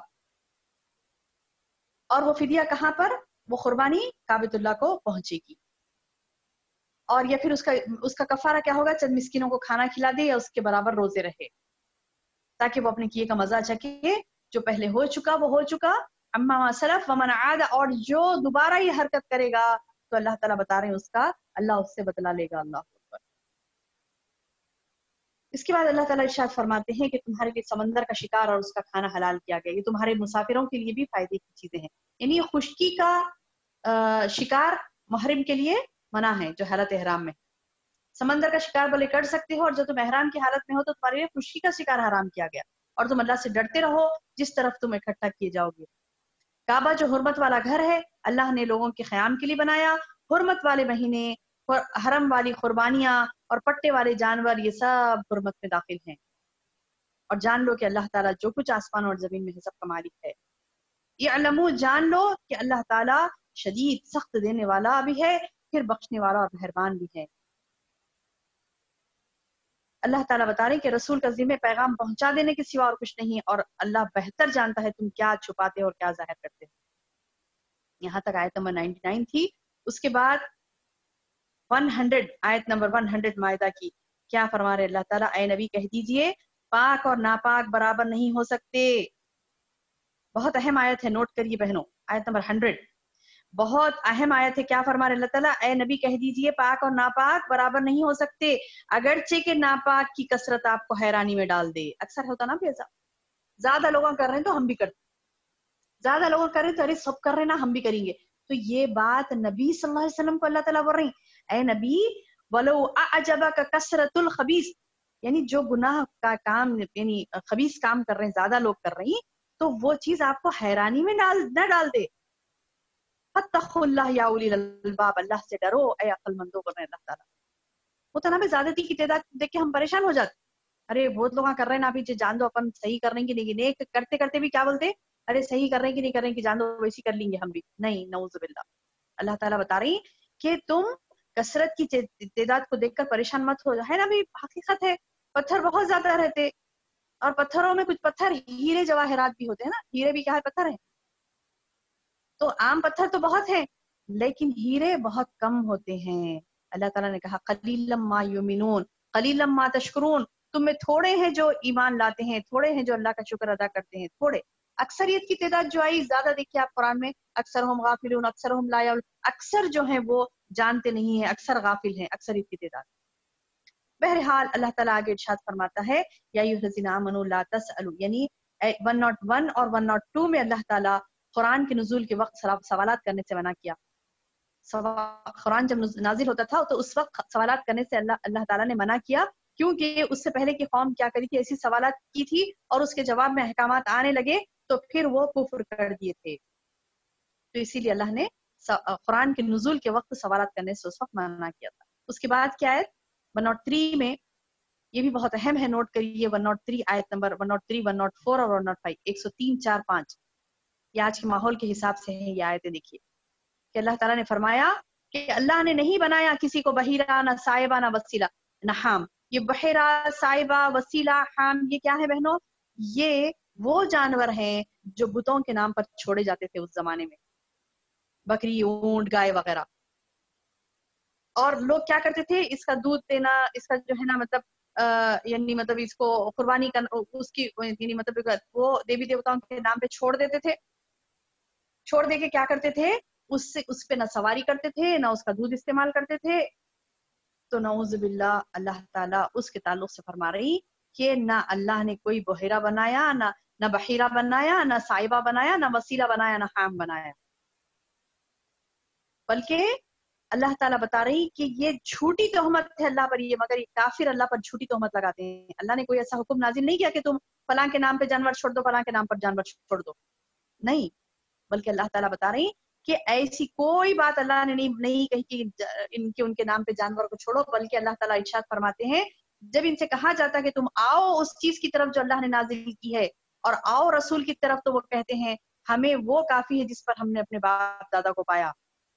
اور وہ فدیہ کہاں پر, وہ قربانی کعبۃ اللہ کو پہنچے گی. اور یا پھر اس کا اس کا کفارہ کیا ہوگا, چند مسکینوں کو کھانا کھلا دے یا اس کے برابر روزے رہے, تاکہ وہ اپنے کیے کا مزہ چکے. جو پہلے ہو چکا وہ ہو چکا, اما ما سلف ومن عاد, اور جو دوبارہ یہ حرکت کرے گا تو اللہ تعالیٰ بتا رہے ہیں اس کا اللہ اس سے بدلہ لے گا. اللہ اکبر. اس کے بعد اللہ تعالیٰ ارشاد فرماتے ہیں کہ تمہارے لیے سمندر کا شکار اور اس کا کھانا حلال کیا گیا, یہ تمہارے مسافروں کے لیے بھی فائدے کی چیزیں ہیں. یعنی خشکی کا شکار محرم کے لیے منع ہے جو حالت احرام میں. سمندر کا شکار بھلے کر سکتے ہو, اور جو تم احرام کی حالت میں ہو تو تمہارے لیے خشکی کا شکار حرام کیا گیا. اور تم اللہ سے ڈرتے رہو جس طرف تم اکٹھا کیے جاؤ گے. کعبہ جو حرمت والا گھر ہے, اللہ نے لوگوں کے قیام کے لیے بنایا. حرمت والے مہینے, حرم والی قربانیاں اور پٹے والے جانور, یہ سب حرمت میں داخل ہیں. اور جان لو کہ اللہ تعالیٰ جو کچھ آسمان اور زمین میں ہے سب کا مالک ہے. یہ علمو, جان لو کہ اللہ تعالیٰ شدید سخت دینے والا بھی ہے, پھر بخشنے والا اور مہربان بھی ہے. اللہ تعالیٰ بتا رہے ہیں کہ رسول کا ذمہ پیغام پہنچا دینے کے سوا اور کچھ نہیں, اور اللہ بہتر جانتا ہے تم کیا چھپاتے اور کیا ظاہر کرتے ہو. یہاں تک آیت نمبر ننانوے تھی. اس کے بعد سو آیت نمبر سو مائدہ کی کیا فرما رہے اللہ تعالیٰ, اے نبی کہہ دیجئے پاک اور ناپاک برابر نہیں ہو سکتے. بہت اہم آیت ہے, نوٹ کریے بہنوں, آیت نمبر سو بہت اہم آیت ہے. کیا فرما رہے اللہ تعالیٰ, اے نبی کہہ دیجئے پاک اور ناپاک برابر نہیں ہو سکتے, اگرچہ کہ ناپاک کی کثرت آپ کو حیرانی میں ڈال دے. اکثر ہوتا نا پیسا, زیادہ لوگوں کر رہے ہیں تو ہم بھی کرتے, زیادہ لوگوں کر رہے ہیں تو ارے سب کر رہے ہیں نا ہم بھی کریں گے. تو یہ بات نبی صلی اللہ علیہ وسلم کو اللہ تعالیٰ بول رہے ہیں, اے نبی ولو اعجبک کثرت الخبیث, یعنی جو گناہ کا کام, یعنی خبیث کام کر رہے ہیں, زیادہ لوگ کر رہے ہیں, تو وہ چیز آپ کو حیرانی میں ڈال نہ ڈال دے. فاتقوا اللہ یا اولی الالباب, اللہ سے ڈرو اے عقل مندوں, کر رہے ہیں اللہ تعالیٰ. ہوتا نا زیادتی کی تعداد دیکھ کے ہم پریشان ہو جاتے, ارے بہت لوگ کر رہے ہیں نا, ابھی جان دو اپن صحیح کر رہے ہیں کہ نہیں, نیک کرتے کرتے بھی کیا بولتے, ارے صحیح کر رہے ہیں کہ نہیں کر رہے ہیں کہ جان دو ویسی کر لیں گے ہم بھی. نہیں, نعوذ باللہ. اللہ تعالیٰ بتا رہی کہ تم کثرت کی تعداد کو دیکھ کر پریشان مت ہو جائے نا. بھی حقیقت ہے پتھر بہت زیادہ رہتے, اور پتھروں میں کچھ پتھر ہیرے جواہرات بھی ہوتے ہیں نا, ہیرے بھی کیا ہے پتھر ہیں. تو عام پتھر تو بہت ہیں لیکن ہیرے بہت کم ہوتے ہیں. اللہ تعالیٰ نے کہا قلیلا ما یؤمنون قلیلا ما تشکرون, تم میں تھوڑے ہیں جو ایمان لاتے ہیں, تھوڑے ہیں جو اللہ کا شکر ادا کرتے ہیں, تھوڑے. اکثریت کی تعداد جو آئی زیادہ دیکھیے آپ قرآن میں, اکثرہم غافلون, اکثرہم لا یعلمون, اکثر جو ہیں وہ جانتے نہیں ہیں, اکثر غافل ہیں, اکثریت کی تعداد. بہرحال اللہ تعالیٰ آگے ارشاد فرماتا ہے یا ایھا الذین آمنوا لا تسألوا, یعنی ایک سو ایک اور ایک سو دو میں اللہ تعالیٰ قرآن کے نزول کے وقت سوالات کرنے سے منع کیا. قرآن جب نازل ہوتا تھا تو اس وقت سوالات کرنے سے اللہ اللہ تعالیٰ نے منع کیا، کیونکہ اس سے پہلے کی قوم کیا کری تھی، ایسی سوالات کی تھی اور اس کے جواب میں احکامات آنے لگے تو پھر وہ کفر کر دیے تھے. تو اسی لیے اللہ نے قرآن کے نزول کے وقت سوالات کرنے سے اس وقت منع کیا تھا. اس کے بعد کیا آیت ون ناٹ تھری میں، یہ بھی بہت اہم ہے، نوٹ کریے ون ناٹ تھری آیت number one nought three one nought four اور ون ناٹ فائیو، ایک سو تین چار پانچ. یہ آج کے ماحول کے حساب سے ہیں یہ آیتیں. دیکھیے کہ اللہ تعالیٰ نے فرمایا کہ اللہ نے نہیں بنایا کسی کو بحیرہ، نہ صائبہ، نہ وسیلہ، نہ حام. یہ بحیرہ، صائبہ، وسیلہ، حام یہ کیا ہے بہنوں؟ یہ وہ جانور ہیں جو بتوں کے نام پر چھوڑے جاتے تھے اس زمانے میں، بکری، اونٹ، گائے وغیرہ. اور لوگ کیا کرتے تھے، اس کا دودھ دینا، اس کا جو ہے نا مطلب یعنی مطلب اس کو قربانی کرنا، اس کی یعنی مطلب وہ دیوی دیوتاؤں کے نام پہ چھوڑ دیتے تھے. چھوڑ دے کے کیا کرتے تھے، اس سے اس پہ نہ سواری کرتے تھے، نہ اس کا دودھ استعمال کرتے تھے. تو نعوذ باللہ اللہ تعالیٰ اس کے تعلق سے فرما رہی کہ نہ اللہ نے کوئی بحیرہ بنایا، نہ نہ بحیرہ بنایا، نہ صائبہ بنایا، نہ وسیلہ بنایا، نہ حام بنایا. بلکہ اللہ تعالیٰ بتا رہی کہ یہ جھوٹی تہمت ہے اللہ پر، یہ مگر یہ کافر اللہ پر جھوٹی تہمت لگاتے ہیں. اللہ نے کوئی ایسا حکم نازل نہیں کیا کہ تم فلاں کے نام پہ جانور چھوڑ دو، فلاں کے نام پر جانور چھوڑ دو، نہیں. بلکہ اللہ تعالیٰ بتا رہی کہ ایسی کوئی بات اللہ نے نہیں نہیں کہی کہ ان کے ان کے نام پہ جانور کو چھوڑو. بلکہ اللہ تعالیٰ ارشاد فرماتے ہیں جب ان سے کہا جاتا ہے کہ تم آؤ اس چیز کی طرف جو اللہ نے نازل کی ہے اور آؤ رسول کی طرف، تو وہ کہتے ہیں ہمیں وہ کافی ہے جس پر ہم نے اپنے باپ دادا کو پایا.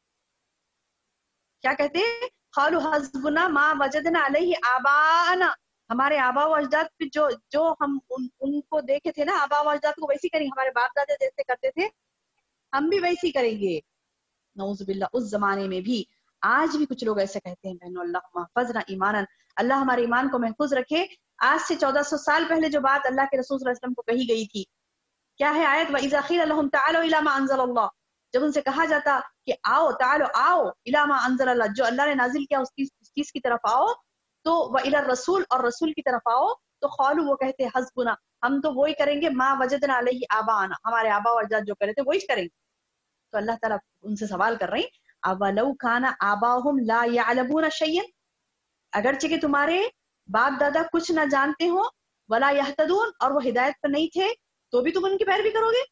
کیا کہتے ہیں؟ قالوا حسبنا ما وجدنا علیہ آباءنا، ہمارے آبا و اجداد پہ جو جو ہم ان, ان کو دیکھے تھے نا، آبا و اجداد کو ویسی کریں، ہمارے باپ دادے جیسے کرتے تھے ہم بھی ویسی کریں گے. نعوذ باللہ اس زمانے میں بھی. آج بھی کچھ لوگ ایسے کہتے ہیں. بہنو اللہ محفظنا ایمانا، اللہ ہمارے ایمان کو محفوظ رکھے. آج سے چودہ سو سال پہلے جو بات اللہ کے رسول صلی اللہ علیہ وسلم کو کہی گئی تھی، کیا ہے آیت؟ وَإِذَا قِيلَ لَهُمْ تَعَالَوْا إِلَىٰ مَا أَنزَلَ اللَّهُ، جب ان سے کہا جاتا کہ آؤ، تعالو آؤ، إِلَىٰ مَا أَنزَلَ اللَّهُ، جو اللہ نے نازل کیا اس چیز اس چیز کی طرف آؤ، تو وَإِلَى الرَّسُولِ، اور رسول کی طرف آؤ، تو قالوا وہ کہتے ہیں حسبنا، ہم تو وہی کریں گے، ما وجدنا علیہ آباءنا، ہمارے آبا و اجداد جو کرے تھے وہی کریں گے. تو اللہ تعالیٰ ان سے سوال کر رہے ہیں اولو کان آباؤہم لا یعلمون شیئا، اگرچہ کہ تمہارے باپ دادا کچھ نہ جانتے ہو، ولا یہتدون، اور وہ ہدایت پر نہیں تھے، تو بھی تم ان کی پیروی کرو گے؟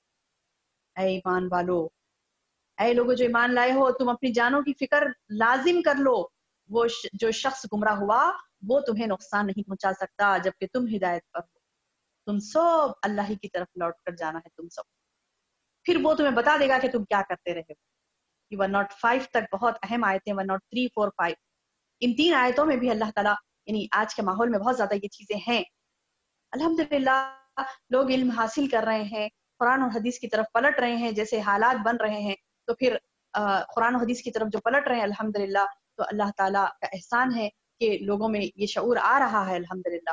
اے ایمان والو، اے لوگوں جو ایمان لائے ہو، تم اپنی جانوں کی فکر لازم کر لو. وہ جو شخص گمراہ ہوا وہ تمہیں نقصان نہیں پہنچا سکتا جبکہ تم ہدایت پر ہو. تم سب اللہ ہی کی طرف لوٹ کر جانا ہے تم سب. پھر وہ تمہیں بتا دے گا کہ تم کیا کرتے رہے ہو. یہ ون ناٹ فائیو تک بہت اہم آیتیں، one nought three four five, ان تین آیتوں میں بھی اللہ تعالیٰ یعنی آج کے ماحول میں بہت زیادہ یہ چیزیں ہیں. الحمدللہ لوگ علم حاصل کر رہے ہیں، قرآن اور حدیث کی طرف پلٹ رہے ہیں، جیسے حالات بن رہے ہیں تو پھر قرآن و حدیث کی طرف جو پلٹ رہے ہیں الحمدللہ، تو اللہ تعالیٰ کا احسان ہے کہ لوگوں میں یہ شعور آ رہا ہے الحمدللہ،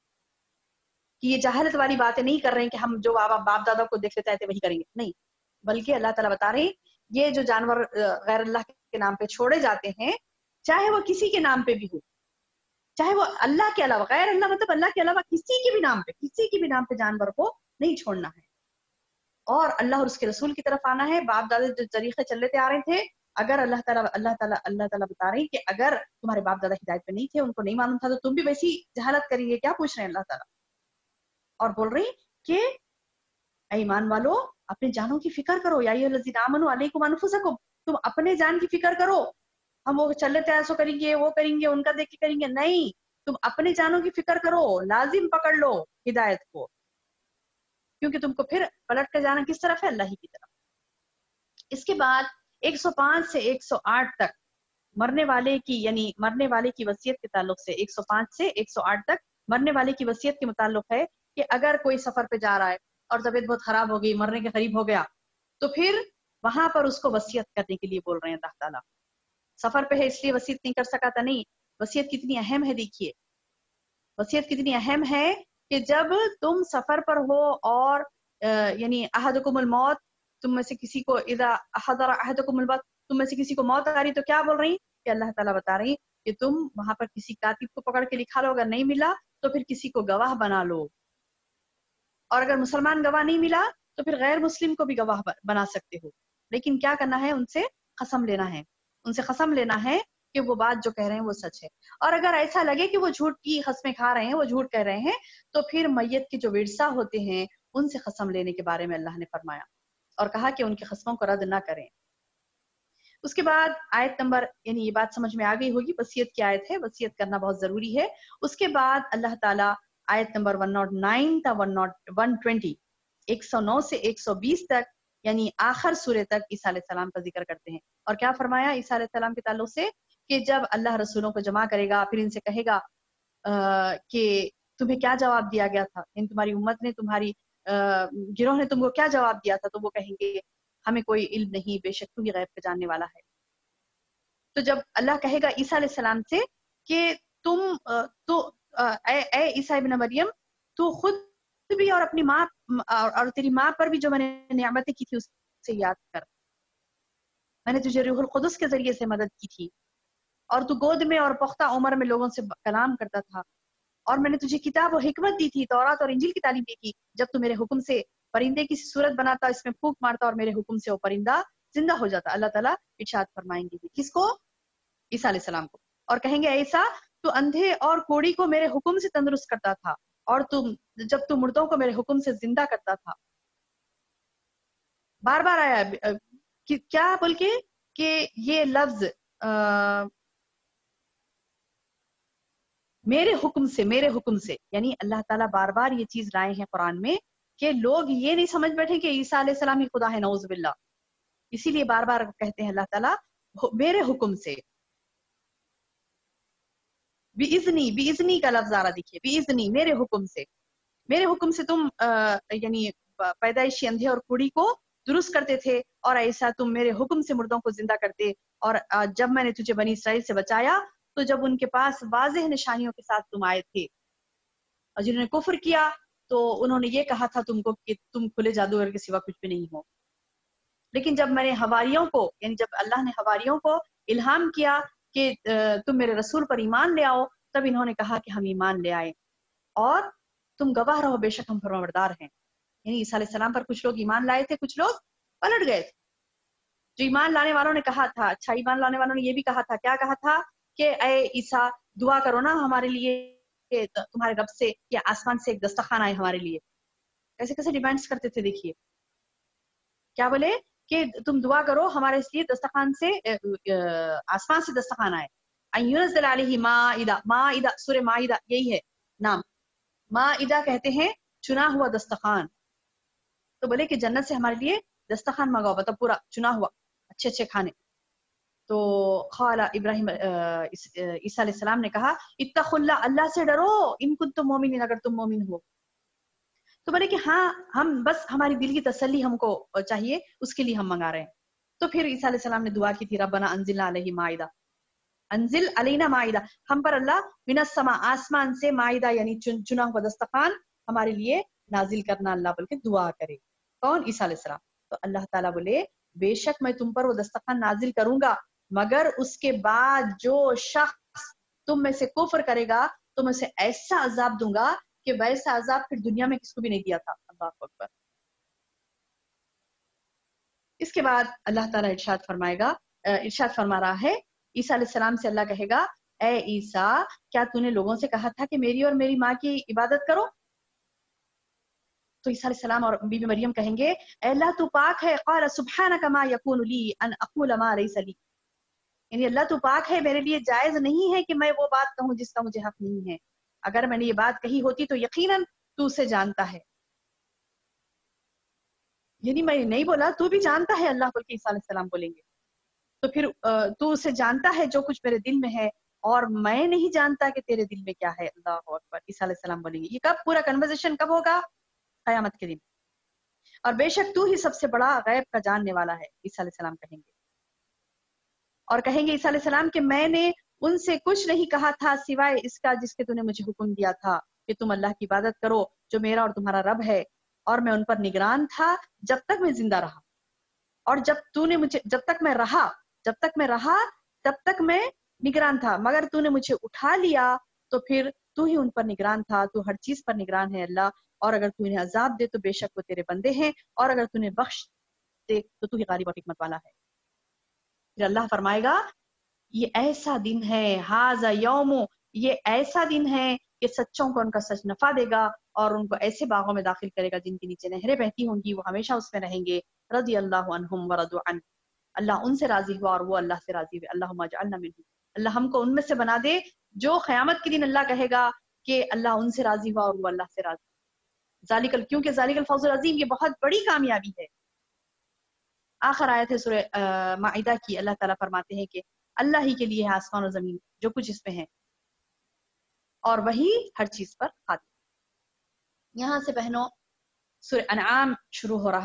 کہ یہ جہالت والی باتیں نہیں کر رہے ہیں کہ ہم جو باپ دادا کو دیکھ لیتے ہیں وہی کریں گے، نہیں. بلکہ اللہ تعالیٰ بتا رہے ہیں یہ جو جانور غیر اللہ کے نام پہ چھوڑے جاتے ہیں، چاہے وہ کسی کے نام پہ بھی ہو، چاہے وہ اللہ کے علاوہ، غیر اللہ مطلب اللہ کے علاوہ کسی کے بھی نام پہ کسی کے بھی نام پہ جانور کو نہیں چھوڑنا ہے، اور اللہ اور اس کے رسول کی طرف آنا ہے. باپ دادا جو طریقے چل لیتے آ رہے تھے، اگر اللہ تعالیٰ اللہ تعالیٰ اللہ تعالیٰ بتا رہے ہیں کہ اگر تمہارے باپ دادا ہدایت پہ نہیں تھے، ان کو نہیں معلوم تھا، تو تم بھی ویسی جہالت کریں گے. کیا پوچھ رہے ہیں اللہ تعالیٰ؟ اور بول رہی کہ اے ایمان والو اپنے جانوں کی فکر کرو، یا ایھا الذین آمنوا علیکم انفسکم، تم اپنے جان کی فکر کرو. ہم وہ چل لیتے ایسو کریں گے، وہ کریں گے، ان کا دیکھ کے کریں گے، نہیں. تم اپنے جانوں کی فکر کرو، لازم پکڑ لو ہدایت کو، کیونکہ تم کو پھر پلٹ کر جانا کس طرف ہے؟ اللہ ہی کی طرف. اس کے بعد ایک سو پانچ سے ایک سو آٹھ تک مرنے والے کی یعنی مرنے والے کی وصیت کے تعلق سے، ایک سو پانچ سے ایک سو آٹھ تک مرنے والے کی وصیت کے متعلق ہے کہ اگر کوئی سفر پہ جا رہا ہے اور طبیعت بہت خراب ہو گئی، مرنے کے قریب ہو گیا، تو پھر وہاں پر اس کو وصیت کرنے کے لیے بول رہے ہیں اللہ تعالیٰ. سفر پہ ہے اس لیے وصیت نہیں کر سکا تھا، نہیں. وصیت کتنی اہم ہے، دیکھیے وصیت کتنی اہم ہے کہ جب تم سفر پر ہو اور یعنی احدکم الموت، تم میں سے کسی کو اذا حضر احدکم الموت، تم میں سے کسی کو موت آ رہی، تو کیا بول رہی کہ اللہ تعالیٰ بتا رہی کہ تم وہاں پر کسی کاتب کو پکڑ کے لکھا لو، اگر نہیں ملا تو پھر کسی کو گواہ بنا لو، اور اگر مسلمان گواہ نہیں ملا تو پھر غیر مسلم کو بھی گواہ بنا سکتے ہو، لیکن کیا کرنا ہے؟ ان سے قسم لینا ہے، ان سے قسم لینا ہے کہ وہ بات جو کہہ رہے ہیں وہ سچ ہے. اور اگر ایسا لگے کہ وہ جھوٹ کی قسمیں کھا رہے ہیں، وہ جھوٹ کہہ رہے ہیں، تو پھر میت کے جو ورثہ ہوتے ہیں ان سے قسم لینے کے بارے میں اللہ نے فرمایا اور کہا کہ ان کی قسموں کو رد نہ کریں. اس کے بعد آیت نمبر، یعنی یہ بات سمجھ میں آ گئی ہوگی، وصیت کی آیت ہے، وصیت کرنا بہت ضروری ہے. اس کے بعد اللہ تعالیٰ آیت نمبر ایک سو نو تا ایک سو بیس، ایک سو نو سے ایک سو بیس تک، یعنی آخر سورے تک عیسیٰ علیہ السلام کا ذکر کرتے ہیں. اور کیا فرمایا عیسیٰ علیہ السلام کے تعلق سے؟ کہ جب اللہ رسولوں کو جمع کرے گا، پھر ان سے کہے گا کہ تمہیں کیا جواب دیا گیا تھا، ان تمہاری امت نے، تمہاری گروہ نے تم کو کیا جواب دیا تھا؟ تو وہ کہیں گے ہمیں کوئی علم نہیں، بے شک تو ہی غیب کا جاننے والا ہے. تو جب اللہ کہے گا عیسیٰ علیہ السلام سے کہ تم تو اے اے عیسیٰ ابن مریم، تو خود بھی اور اپنی ماں اور تیری ماں پر بھی جو میں نے نعمتیں کی تھی اس سے یاد کر. میں نے تجھے روح القدس کے ذریعے سے مدد کی تھی، اور تو گود میں اور پختہ عمر میں لوگوں سے کلام کرتا تھا، اور میں نے تجھے کتاب و حکمت دی تھی، تورات اور انجیل کی تعلیم دی تھی. جب تو میرے حکم سے پرندے کی صورت بناتا، اس میں پھونک مارتا، اور میرے حکم سے وہ پرندہ زندہ ہو جاتا. اللہ تعالیٰ ارشاد فرمائیں گے کس کو؟ عیسیٰ علیہ السلام کو. اور کہیں گے عیسیٰ تو اندھے اور کوڑی کو میرے حکم سے تندرست کرتا تھا، اور تم جب تو مردوں کو میرے حکم سے زندہ کرتا تھا. بار بار آیا کیا بول کے کہ یہ لفظ میرے حکم سے، میرے حکم سے، یعنی اللہ تعالیٰ بار بار یہ چیز لائے ہیں قرآن میں کہ لوگ یہ نہیں سمجھ بیٹھے کہ عیسیٰ علیہ السلام ہی خدا ہے، نعوذ باللہ. اسی لیے بار بار کہتے ہیں اللہ تعالیٰ میرے حکم سے. بِإِذْنِی، بِإِذْنِی کا لفظ آ رہا، دیکھیے بِإِذْنِی، میرے حکم سے. میرے حکم سے تم یعنی پیدائشی اندھے اور کوڑی کو درست کرتے تھے، اور ایسا تم میرے حکم سے مردوں کو زندہ کرتے. اور جب میں نے تجھے بنی اسرائیل سے بچایا تو جب ان کے پاس واضح نشانیوں کے ساتھ تم آئے تھے، اور جنہوں نے کفر کیا تو انہوں نے یہ کہا تھا تم کو کہ تم کھلے جادوگر کے سوا کچھ بھی نہیں ہو. لیکن جب میں نے حواریوں کو، یعنی جب اللہ نے حواریوں کو الہام کیا کہ تم میرے رسول پر ایمان لے آؤ، تب انہوں نے کہا کہ ہم ایمان لے آئے، اور تم گواہ رہو بے شک ہم فرمانبردار ہیں. یعنی عیسیٰ علیہ السلام پر کچھ لوگ ایمان لائے تھے، کچھ لوگ پلٹ گئے تھے. جو ایمان لانے والوں نے کہا تھا، اچھا ایمان لانے والوں نے یہ بھی کہا تھا، کیا کہا تھا کہ اے عیسیٰ دعا کرو نا ہمارے لیے کہ تمہارے رب سے یا آسمان سے ایک دسترخوان آئے ہمارے لیے. کیسے کیسے ڈیمانڈس کرتے تھے. دیکھیے کیا بولے کہ تم دعا کرو ہمارے لیے دسترخوان سے، آسمان سے دسترخوان آئے. ایونزل علیہ مائدہ، مائدہ سورہ مائدہ یہی ہے نام. مائدہ کہتے ہیں چنا ہوا دسترخوان. تو بولے کہ جنت سے ہمارے لیے دسترخوان منگاؤ، مطلب پورا چنا ہوا اچھے اچھے کھانے. تو قال ابراہیم، عیسیٰ علیہ السلام نے کہا اتقوا اللہ، اللہ سے ڈرو، ان کنتم مومنین، اگر تم مومن ہو. تو بولے کہ ہاں ہم بس ہماری دل کی تسلی ہم کو چاہیے، اس کے لیے ہم منگا رہے ہیں. تو پھر عیسیٰ علیہ السلام نے دعا کی تھی ربنا انزل علیہ مائدہ، انزل علینا مائدہ، ہم پر اللہ من السماء، آسمان سے، مائدہ یعنی چن چنا ہوا دسترخوان ہمارے لیے نازل کرنا. اللہ بول کے دعا کرے. کون؟ عیسیٰ علیہ السلام. تو اللہ تعالیٰ بولے بے شک میں تم پر وہ دسترخوان نازل کروں گا، مگر اس کے بعد جو شخص تم میں سے کفر کرے گا تو میں اسے ایسا عذاب دوں گا کہ ویسا عذاب پھر دنیا میں کس کو بھی نہیں دیا تھا. اللہ اکبر. اس کے بعد اللہ تعالیٰ ارشاد فرمائے گا، ارشاد فرما رہا ہے عیسیٰ علیہ السلام سے. اللہ کہے گا اے عیسیٰ کیا تو نے لوگوں سے کہا تھا کہ میری اور میری ماں کی عبادت کرو؟ تو عیسیٰ علیہ السلام اور بی بی مریم کہیں گے اے اللہ تو پاک ہے. قال سبحانک ما یکون لی ان اقول ما لیس لی، یعنی اللہ تو پاک ہے، میرے لیے جائز نہیں ہے کہ میں وہ بات کہوں جس کا مجھے حق نہیں ہے. اگر میں نے یہ بات کہی ہوتی تو یقیناً تو اسے جانتا ہے. یعنی میں نہیں بولا، تو بھی جانتا ہے. اللہ بول کے عیسیٰ علیہ السلام بولیں گے تو پھر تو اسے جانتا ہے جو کچھ میرے دل میں ہے، اور میں نہیں جانتا کہ تیرے دل میں کیا ہے. اللہ اکبر. عیسیٰ علیہ السلام بولیں گے. یہ کب پورا کنورسیشن کب ہوگا؟ قیامت کے دن. اور بے شک تو ہی سب سے بڑا غیب کا جاننے والا ہے، عیسیٰ علیہ السلام کہیں گے. اور کہیں گے عیسیٰ علیہ السلام کہ میں نے ان سے کچھ نہیں کہا تھا سوائے اس کا جس کے تو نے مجھے حکم دیا تھا کہ تم اللہ کی عبادت کرو جو میرا اور تمہارا رب ہے، اور میں ان پر نگران تھا جب تک میں زندہ رہا، اور جب تو نے مجھے جب تک میں رہا جب تک میں رہا تب تک میں نگران تھا، مگر تو نے مجھے اٹھا لیا تو پھر تو ہی ان پر نگران تھا. تو ہر چیز پر نگران ہے اللہ، اور اگر تو انہیں عذاب دے تو بے شک وہ تیرے بندے ہیں، اور اگر تو انہیں بخش دے تو تو ہی غالب اور حکمت والا ہے۔ پھر اللہ فرمائے گا یہ ایسا دن ہے، ھذا یوم، یہ ایسا دن ہے کہ سچوں کو ان کا سچ نفع دے گا اور ان کو ایسے باغوں میں داخل کرے گا جن کے نیچے نہریں بہتی ہوں گی، وہ ہمیشہ اس میں رہیں گے۔ رضی اللہ عنہم ورضوا عنہ، اللہ ان سے راضی ہوا اور وہ اللہ سے راضی ہوئے۔ اللہم اجعلنا منہم، اللہ ہم کو ان میں سے بنا دے جو قیامت کے دن اللہ کہے گا کہ اللہ ان سے راضی ہوا اور وہ اللہ سے راضی۔ ذالک، کیونکہ ذالک الفوز العظیم، یہ بہت بڑی کامیابی ہے۔ آخر آیت ہے سورہ مائدہ کی، اللہ تعالیٰ فرماتے ہیں کہ اللہ ہی کے لیے ہے آسمان و زمین جو کچھ اس میں ہے، اور وہی ہر چیز پر قادر۔ یہاں سے بہنوں سورہ انعام شروع ہو رہا